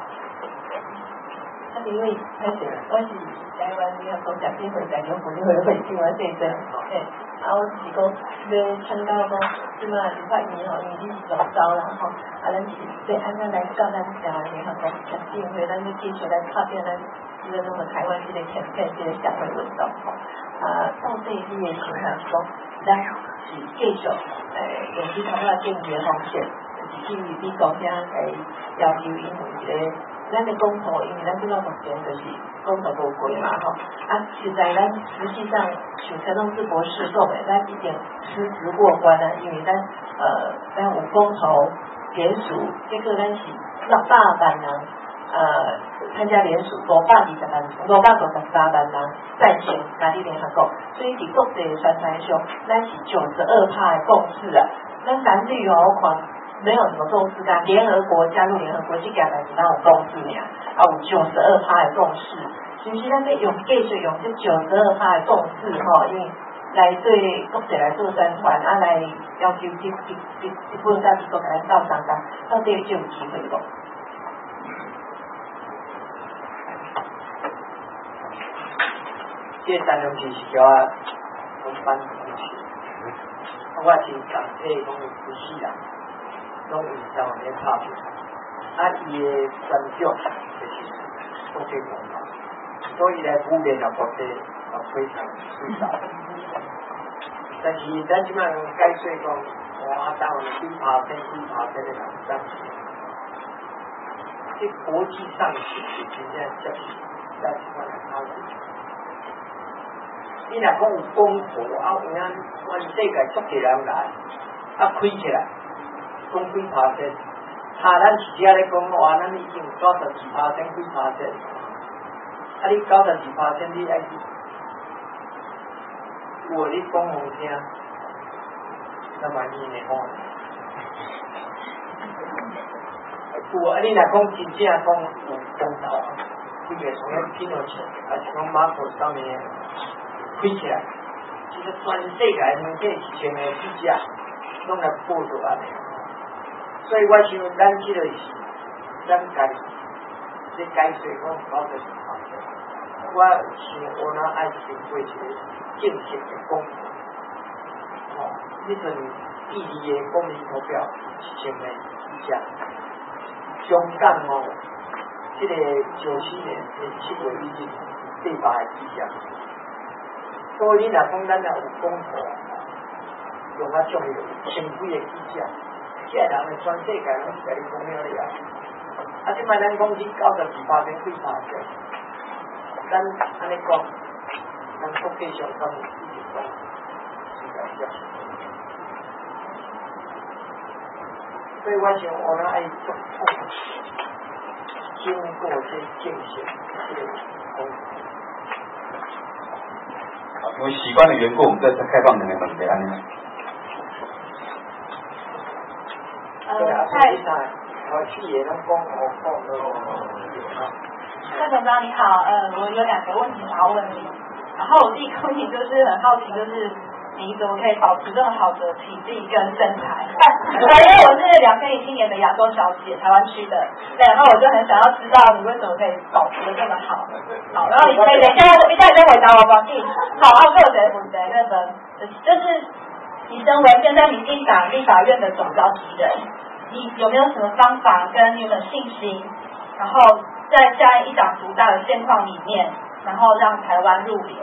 因为我是台湾那个国家协会代表妇女会请我见证，我是讲要参加讲，即马是发言吼，因为你是总招啦吼，咱是要安怎来教咱台湾联合国协进会，咱要继续来拍片咱这个种台湾这个前线这个社会运动吼，到底你的想法是讲，咱是继续用这头仔政治方式，就是去美国遐来要求因为一个。咱的公投，因为咱即摆目前就是公投无过嘛吼，现在咱实际上像陈同志博士讲的，咱已经实质过关了，因为咱有公投联署，结果咱是600万人参加联署，553万人赞成加入联合国，所以伫国际的宣传上，咱是92%的共识啊，咱蓝绿我看。没有什么共识啊！联合国加入联合国这件代志，咱有共识俩，有92%的共识，是不是？咱要继续用这92%的共识吼，因为来对国际来做宣传，来要求日本甲美国甲咱斗相共，到底就有机会无？ 这3种是叫我班同学，我是讲这拢不是啦。拢有在外面拍片，伊的专长就是国际文化，所以来鼓励了国际非常伟大。但是咱即摆解说讲，当2%的人，这国际上是真正接受咱即摆来讨论。你若讲有公投有影全世界足多人来，开起来。讲几%，咱是只咧讲咱已经92%几%，你92%你爱有你讲好听，那么你会讲，你若讲真正讲有公道，这个从那拼落去，还是讲马可上面开起来，其实全世界媒体是全面记者，拢来报道安尼。所以我想，咱这个是咱家己咧解说讲90%，我想我那爱经过一个正式的公投，迄阵第2个公民投票是前面记者，香港这个94年的7月1日第8个记者，所以你若讲咱若有公投，用啊足有千几个记者。这人的全世界拢是甲你讲了了，即摆咱讲去92%几%，咱安尼讲，咱国际上讲一直讲是来讲，所以我想我们爱做经过这进行这个公投。 因为习惯的缘故，我们再开放2个问题安尼。 蔡总长你好，我有2个问题想要问你。然后我第一个问题就是很好奇，就是你怎么可以保持这么好的体力跟身材？因为我是2007年的亚洲小姐，台湾区的，对，然后我就很想要知道你为什么可以保持的这么好。好，然后你可以等一下再回答我吧。好，我有一个问题，那个就是你身为现在民进党立法院的总召集人。你有没有什么方法跟你们信心，然后在这样一党独大的现况里面，然后让台湾入联？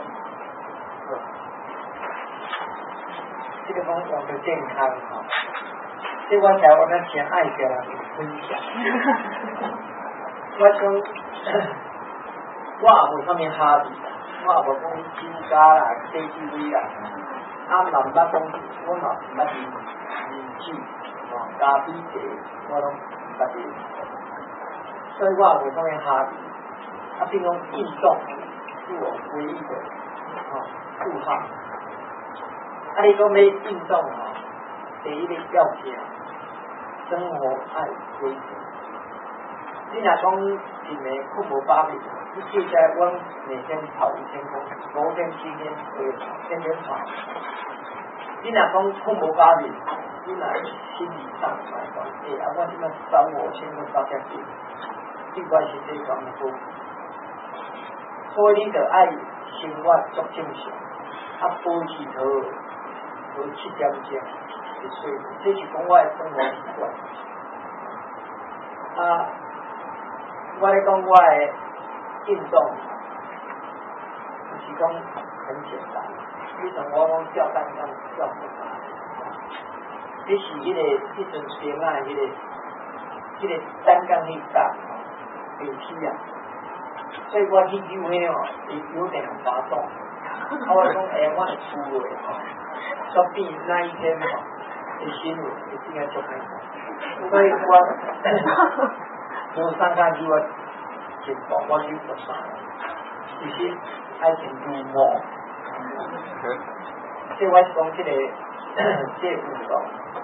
这个讲用的健康这我台湾真爱跟人分享。我想我也无啥物哈比啦，我也无讲酒家啦、洗酒位啦，啊，嘛毋捌讲，我嘛毋捌啉酒，咖啡茶我拢毋捌啉，所以我也无啥物哈比。啊，比如讲运动是我唯一的嗜好。啊，你讲要运动第一个要件，生活爱规则。你若讲一暝困无饱眠，你记起来，阮每天跑5000公尺，5天7天天天跑。你若讲困无饱眠，你若心理上来讲，我即摆走5000都走遮紧，尽管身体全部好。所以你着爱生活足正常，保持好7点钟的睡眠，这是讲我的生活习惯。我咧讲我的运动，就是讲很简单。你像我讲吊单杠、吊绳啊，你是迄阵绳啊，迄个单杠迄搭有起啊。所以我去游迄有点滑动，我讲我会出的说不定那一天的新闻一定要做开始。所以我无三加2我进步，我去做啥？其实爱情幽默，所以我是讲这个运动，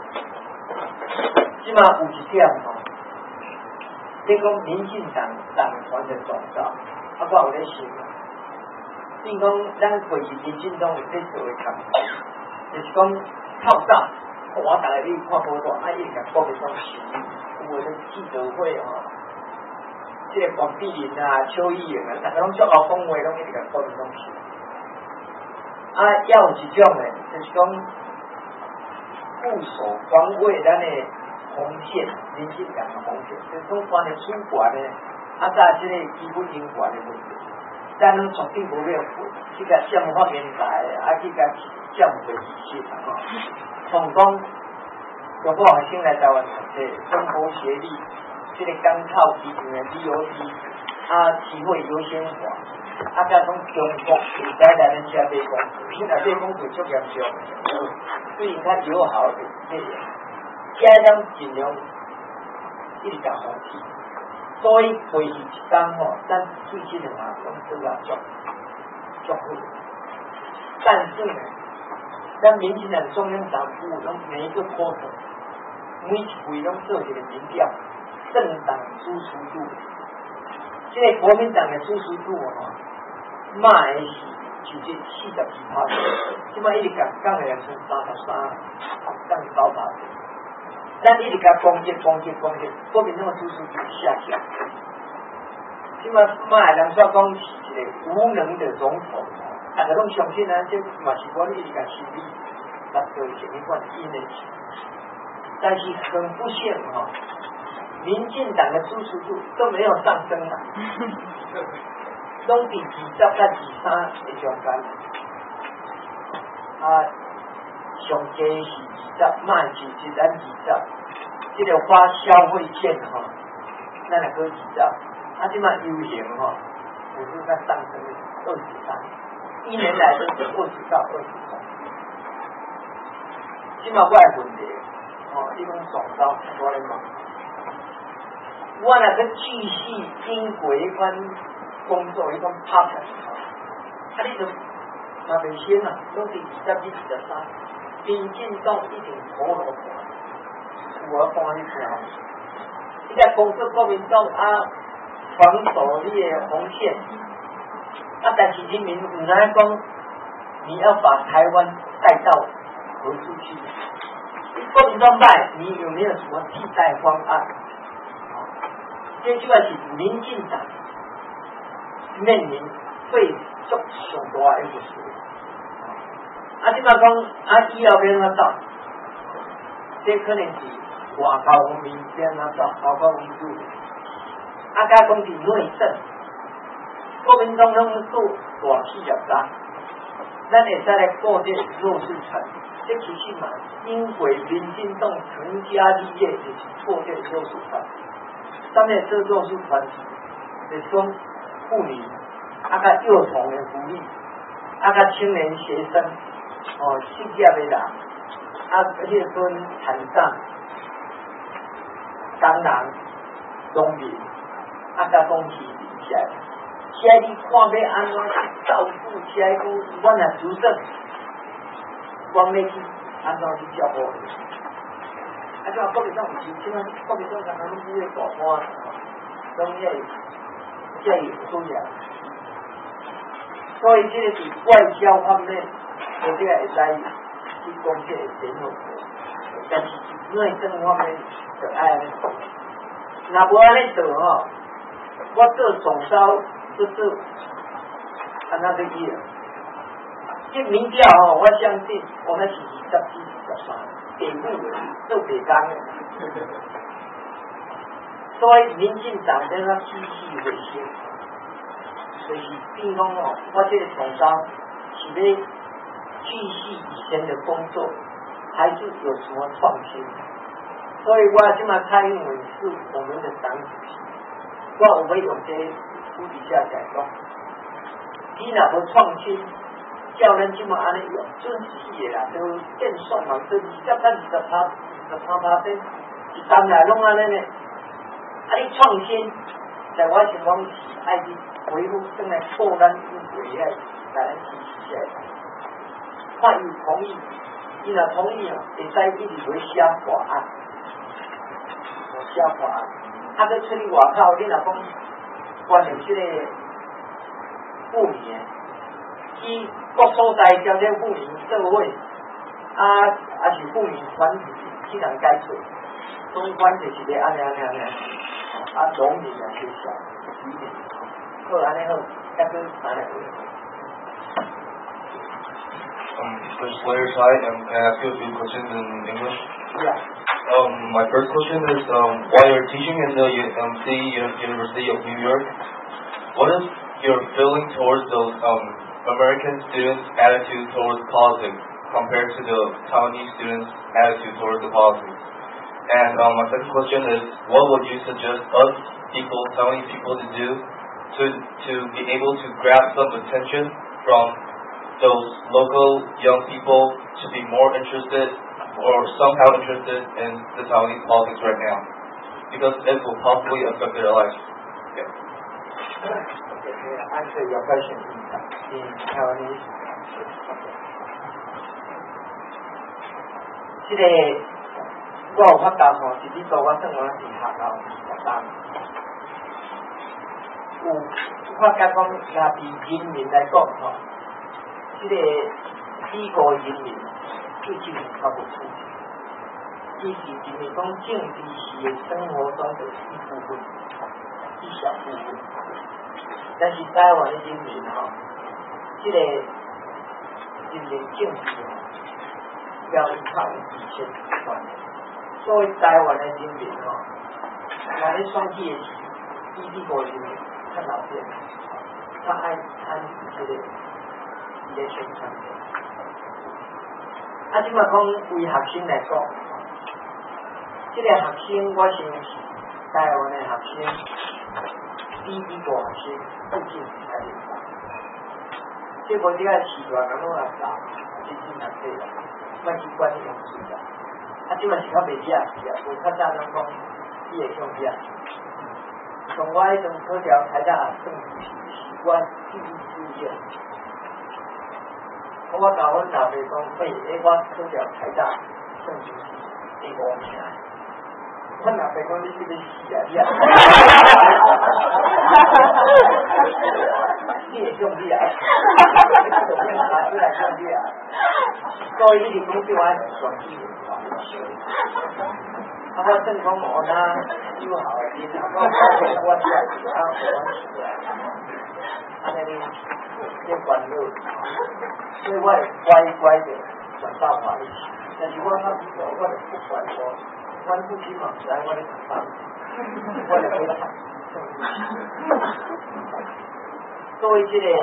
起码有一点你讲民进党党团的总召，我有咧想，比如讲咱过去民进党有咧做的工作，就是讲透早，我逐个去看报道，一直甲国民党想，有的记者会这个黄碧玲啊、邱议员啊，大家拢足好讲话，拢一直甲国民党想。要有一种的，就是讲固守防卫咱的红线，民进党的红线，就是讲关于主管的，在这个基本人权的问题，咱拢绝对无要分，去甲项目发言台，去甲项目的仪式从讲有多学生来台湾读册，中国协力，这个港口机场的旅游区，机会优先化，甲讲中国会使来咱遮买公司，你若买公司足严重，对因较友好的这个。家长尽量一直甲放弃，所以过去一天咱最近的拢做啊足好。但是呢，咱民进党中央党部拢每一个科层，每一位拢做一个民调，政党支持度，这个国民党的支持度卖的是就是42%，即摆一直降来成33%，降9%。咱一直甲攻击，国民党的支持度下降。即摆卖人说讲是一个无能的总统，大家拢相信这嘛是我一直甲心里做前面款因的事。但是很不幸民进党的支持度都没有上升啊，拢伫20到23的中间。上低是20，卖是咱20，这个花消费券咱来搁20，即卖优型有时在上升23，1年来都是20到23。即卖我的问题你讲总招我来问，我若搁继续经过一番工作，一番拍拼，你就嘛袂先拢是20比23。民进党一定头路盘，我看你听，你在攻击国民党防守你的红线，但是人民唔知讲，你要把台湾带到何处去？国民党败，你有没有什么替代方案？这句话是民进党面临最上大的一个事。即摆讲以后要安怎走？这可能是外交方面要安怎走，包括为主。甲讲是内政，国民党拢做大企业家，咱会使来顾这弱势团，这其实嘛，因为民进党成家立业就是错这弱势团。上面这弱势团体，就是讲妇女甲幼童的福利，甲青年学生，失业的人，迄阵残障、工人、农民，甲讲是起来，你看要安怎去照顾起来讲，阮若主政，阮要去安怎去照顾？像国民党有时，即摆国民党刚刚拢每个大官，拢这需要。所以，这个是外交方面，我这个会使去讲这个联合国，但是内政方面就爱安尼做。若无安尼做我做总召做安那个意了。这民调我相信我们是27、23，北部做北港的，所以民进党在那继续维修。就是变讲我这个总召是要继续以前的工作，还是有什么创新？所以我今嘛蔡英文是我们的党主席，我有要用这私底下讲讲，你若无创新，叫咱今嘛安尼用准死的啦，都变爽嘛，都20%，一单来拢安尼呢。你创新，在我情况是爱去。维护正来破咱议会来咱支持起来，看伊同意，伊若同意会使一直会写法案，写法案。佮出去外口，你若讲关于这个妇女，去各所在将这妇女社会，也是妇女团体去人解决，中关就是咧安尼，农民啊学校，好，安尼好，再跟哪来？ Legislator side, can I ask you a few questions in English? Yeah. My first question is, while you're teaching in the City University of New York, what is your feeling towards those American students' attitude towards politics compared to the Taiwanese students' attitude towards the politics? And my second question is, what would you suggest us people, Taiwanese people, to do to be able to grab some attention from those local young people to be more interested or somehow interested in the Taiwanese politics right now, because it will possibly affect their lives. Yeah. Okay, answer your question in Taiwanese. 这个我有发觉是你做我算我是学校13，有发觉讲，若以人民来讲这个美国人民对政府较无处境，伊是认为讲政治是的生活中的一部分，一小部分。但是台湾的人民这个认为政治要依靠以前观念，所以台湾的人民若咧选举的时，比美国人民较老实，较爱这个。在宣传。即嘛讲为学生来讲，这个学生我相信台湾的学生比美国学生更进才领导。这无这个时代咁拢来搞，真正难对啦，莫去管用时代。即嘛是较袂厉害，无较早咱讲伊会向厉害。从我迄阵考调台大政治系，我第一志愿。我甲阮老爸讲，我考调台大政治系第5名。阮老爸讲你这个死啊！你会中你啊！你做咩拿出来中你啊？所以你讲对我选举我正讲我呢，又好啲，我安尼咧关路，所以我会乖乖的转到法律系，但是我较比较，我就不管说，阮父亲嘛，来我咧读法律，我就去读。所以这个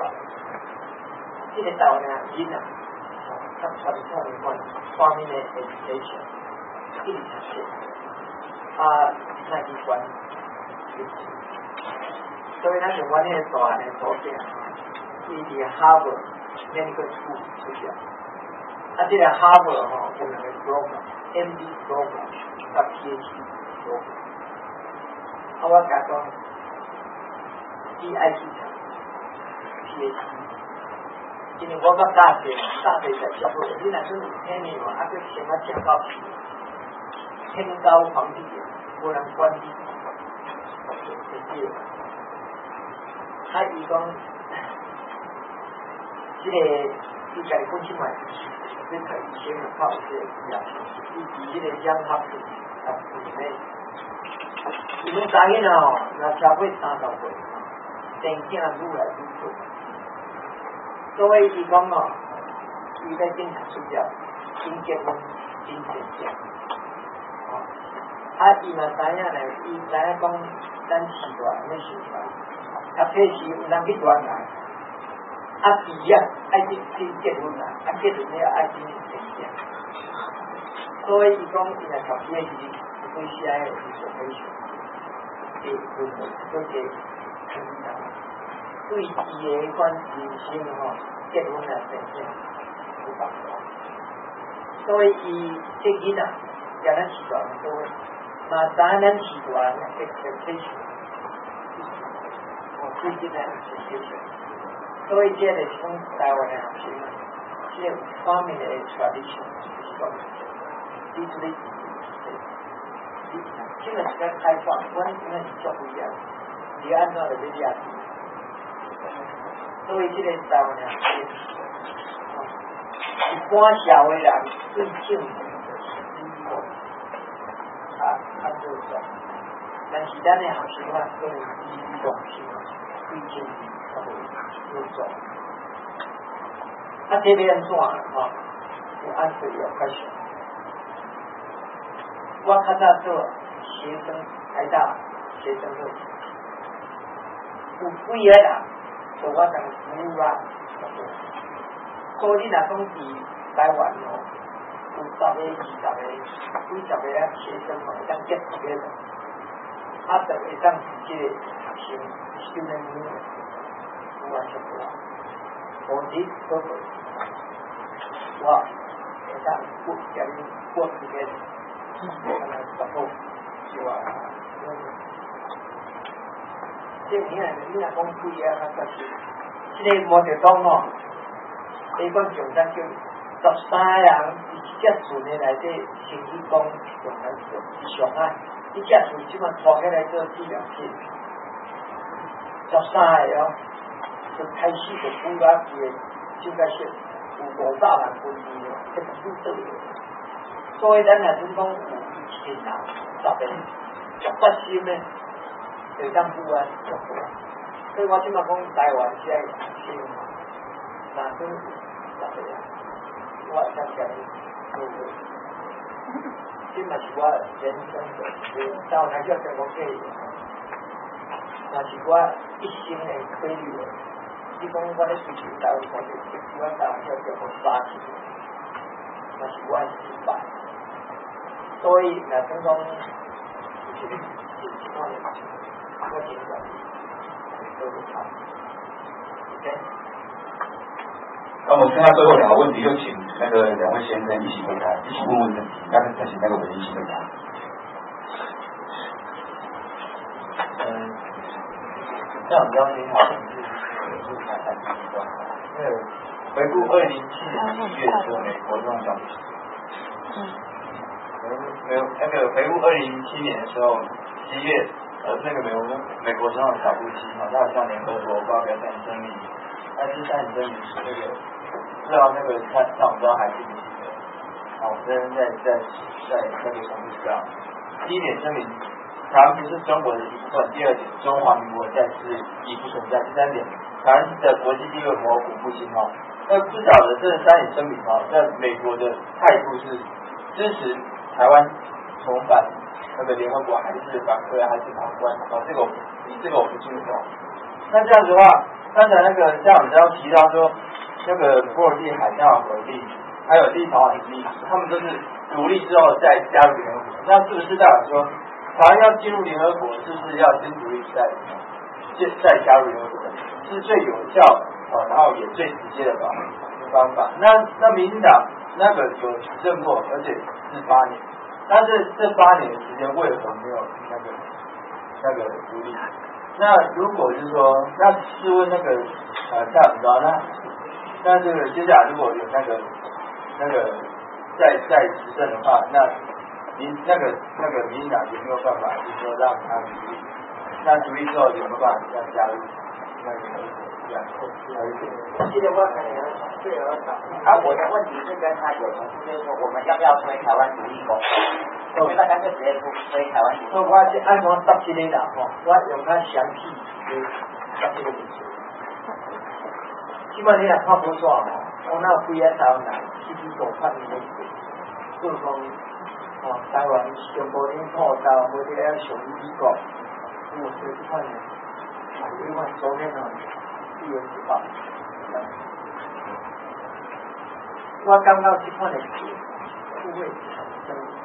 岛呢，伊呢，较传统的方面的 education， 一直出现，那机关。 所以咱台湾那个大汉的土地，伊伫哈佛那个处出现。这个哈佛有两个 program，MD program 甲 PhD program。我甲讲，伊爱去读 PhD。因为我捌大学在教会，你若说5年嘛，还佫先要讲到天高皇帝，无人管你，对对。伊讲，这个伊家己本身嘛，你看以前有靠这个医疗，伊伫这个养学费内，伊讲查囡仔若超过30岁，电囝愈来愈多。所以伊讲伊在正常睡觉，真结婚，真成家。伊嘛知影咧，伊知影讲咱时代要想法，读册时有人去传来，毕业爱真结婚啦，结婚了爱真成家。所以伊讲伊若读册时，对社会有所影响，对对对伊的款人生结婚啊成家有帮助。所以伊这囡仔在咱时代多，嘛知咱时代的 expectation， 最近的 expectation。所以这个是讲台湾的学生，这个方面的 tradition 是讲，你这个是个开放，阮应该是做不一样，你按照的这样。所以这个台湾人，一般社会人对政治的理解较多种，但是咱的学生啊，对理论性对政治较多种。这边安怎有按对有开始。我较早做学生，台大学生会，有几个人。所以我讲服务啊，所以你若讲伫台湾有10个、20个、几十个学生会当结合个，就会当是这个学生修的有完全不同。我这个我会当过这个support 是吧？这你若讲几啊，较实，这个无着讲你讲上咱叫13个人，伊这厝的内底成绩讲上难做，是上海，伊这厝即马拖起来做治疗片，13个就开始就补到伊的就该是有500万分利哦，这是不对的。所以咱若是讲有1000人、10个足决心的。会当补啊，所以我即马讲台湾这个学生，若算10个人，我会当甲你做伙。这嘛是我人生的，到来叫成功计划，那是我一生的规律。你讲我咧追求台湾方面，我台湾叫做30年，那是我的失败。所以若算讲，这个情况的。我觉得都是好。OK。 那我们剩下最后2个问题，就请那个2位先生一起回答，一起问问题，再请那个伟一起回答。 像我刚刚好像是谈谈第一段，因为回顾2007年1月的时候，美国这种小没有那个回顾2007年的时候7月。那个美国总统小布希他好像联合国发表3声明，但是3声明是那个不知道那个像我知道还记不记得？我这边在那个重复一下。第一点声明，台湾不是中国的一部分；第二点，中华民国再次已不存在；第三点，台湾的国际地位模糊不清那至少的这3点声明在美国的态度是支持台湾重返那个联合国还是反馈还是旁观这个我不清楚。那这样子的话，刚才那个像我们刚刚提到说，那个波罗的海三岛合力，还有立陶宛独立，他们都是独立之后再加入联合国。那是不是代表说，台湾要进入联合国，是不是要先独立再？ 再加入联合政府，是最有效然后也最直接的方法。那民进党那个有执政过，而且是8年，但是这8年的时间为何没有那个独立？那如果是说，那试问那个蔡总统，那这个接下来如果有那个在执政的话，那民进党有没有办法，就是说让他独立？那独立之后有没有办法再加入那个记得我最后我的问题是跟他有重复，就是说我们要不要推台湾独立公投？我们大家就直接推台湾独立公投。 我是按我17个人我用较详细的17个例子。基本你若看不错我那有几个台湾人去做发言的，就是讲台湾中国领土，台湾每个要属于美国，我这款的，因为昨天1月18，我感觉这款的不会产生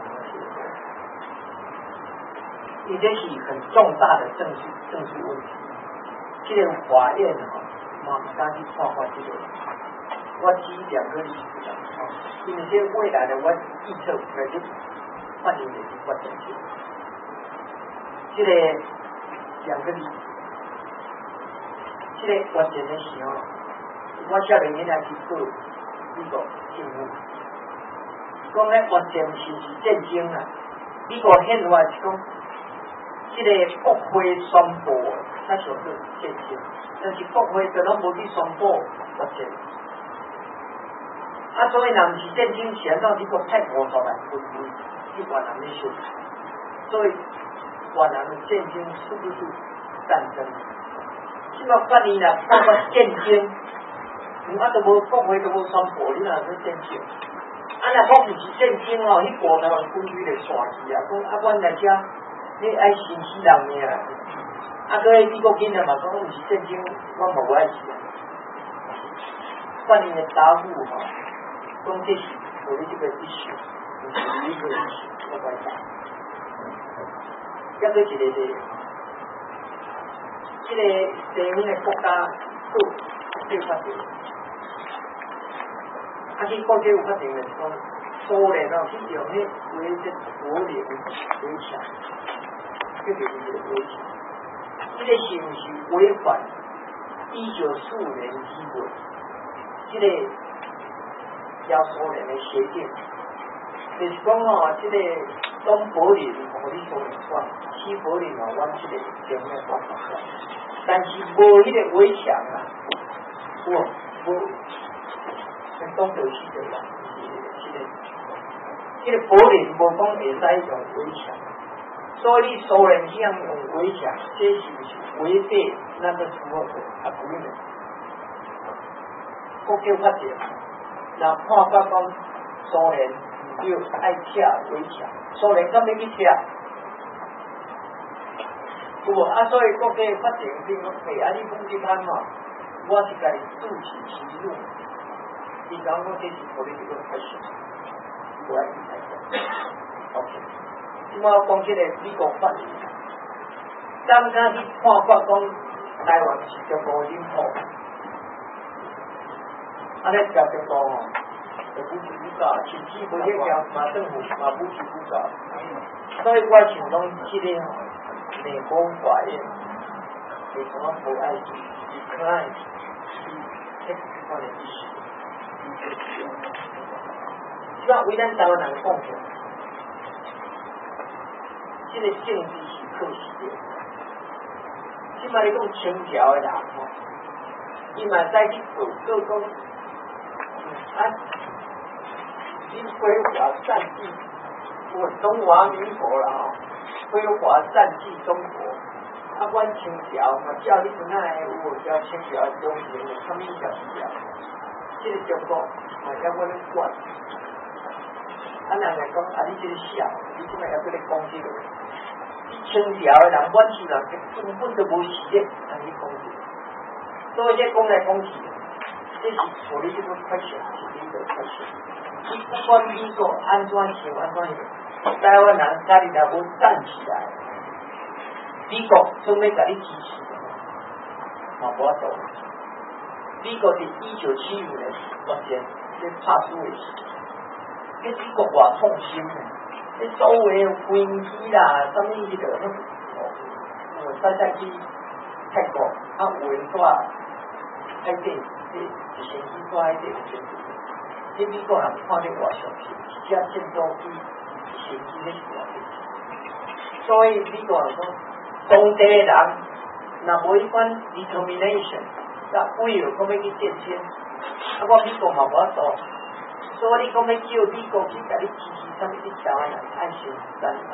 因为这是很重大的政治问题。这个法院嘛不敢去看这个。我举2个例子因为这未来的我预测可能发言的我正确。这个2个例子，这个关键的时候，我少年囡仔去做美国政府，讲咧完全是战争啦。美国宪法是讲，这个国会宣布，那就是战争，但是国会就拢无去宣布完全。所以人是战争前到美国太无错来分为去越南的事，所以越南的战争是不是战争？这个法律呢，包括战争，都无国会都无宣布，你哪是战争？若讲不是战争迄国台湾军队来刷去讲阮来遮，你爱生死人命啦。各位美国囡仔嘛讲不是战争，我嘛无爱死。法律的答复讲这是political issue， 不是legal issue， 我该答。还佫一个是，这个西方的国家做法定，去国际有法定的讲，苏联去用迄为这柏林围墙，这就是一个围墙。这个是不是违反1945年基本？这个加苏联的协定，就是讲这个东柏林你苏联管，西柏林阮这个前面管，但是无迄个围墙无，东德西德啦，这个柏林无讲会使用围墙，所以苏联想用围墙，这是不是违背那个时候的agreement？国际法典。那看法讲，苏联要爱拆围墙，苏联敢要去拆？有无？所以国际法庭顶讲，你讲这摊我是家己自取其辱。伊讲这是political question， 无爱去裁决。OK， 即摆讲这个美国法律，刚刚去看法讲，台湾是中国领土。尼条中国就不去不搞，甚至无迄条马政府嘛不去不搞，所以我想讲这个美国法院为什么不爱去 decline 去 take 这款的意思？即摆为咱台湾人讲起，这个政治是可惜的。即摆你讲清朝的人伊嘛在去做，各讲。你规划占据我中华民国了规划占据中国，阮清朝嘛叫你怎样有叫清朝中原的什么叫清朝？这个中国要我们管，人来讲你这个小，你怎么要跟你讲这个？清朝的人，阮是人根本都无实力让你讲这，所以这讲来讲去。这是political question， 是legal question。你不管美国安怎想安怎样，台湾人家己若无站起来，美国准备甲你支持， 嘛无法度。美国是1975年发现咧拍输的时，迄美国偌创新诶，迄所有诶飞机啦，啥物迄个，使去泰国，啊有诶带海底，直升机带海底有升机，迄美国人看咧偌上去，一架战斗机直升机咧偌济，所以美国人讲，当地人若无迄款 determination。甲为了讲要去建先，啊，我美国嘛无法度，所以你讲要叫美国去甲你支持，啥物你台湾人爱先站来，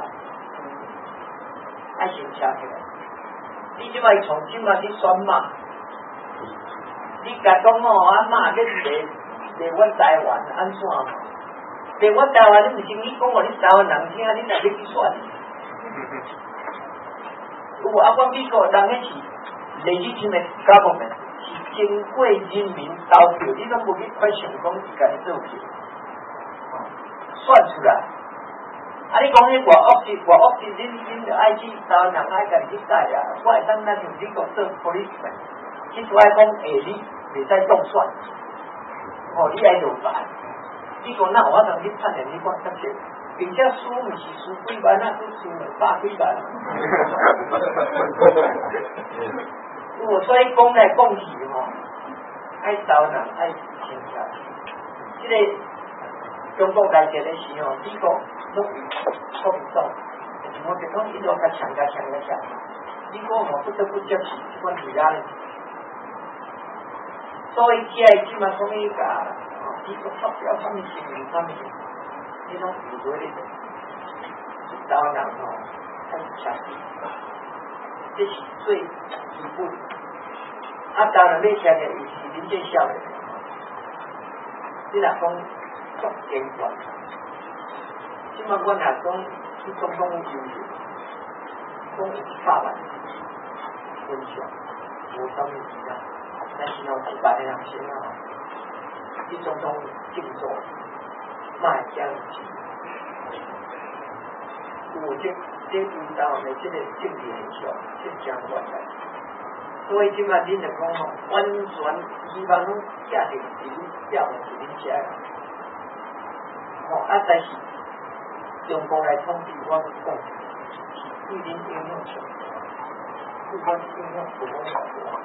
爱先站起来。你即摆从即摆去选马，你甲讲哦，啊马你来阮台湾安怎嘛？来阮台湾你毋是你讲哦，你台湾人听，你若要去选？有啊，我美国人迄是legitimate government。经过人民投票，你拢无去快想讲是家己做票，选出来。啊，你讲迄外恶势，恁就爱去台湾人爱家己去改啊。我会当咱像美国做 policeman， 去出来讲，你袂使当选，你爱落牌。美国哪有法通去判人？你看得少，并且输毋是输几万啊，都输200几万。所以讲来讲去爱台湾人爱清楚。即个中国来者的时候，美国拢抗争，我就讲一路较强。美国不得不接受即款未来。所以即个即嘛讲伊甲美国发表啥物新闻啥物，迄种误会咧，台湾人爱强，这是最基本。当然，要听的伊是恁这少年，你若讲足坚决，即摆阮若讲去总统有优秀，讲100万分享，无啥物其他，但是100个人先去总统敬座，卖这样子，有这领导的这个政治领袖，是相关的。所以即摆恁就讲完全希望拢寄定是恁标是恁遮个，但是中国来统治，我讲对恁影响上，对我影响不讲大多。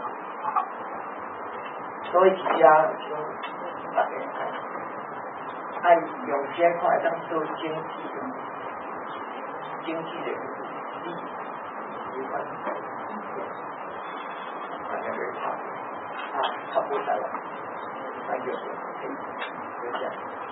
所以只要像大家爱用这块当做经济的利益，差不多了，那就是可以这样。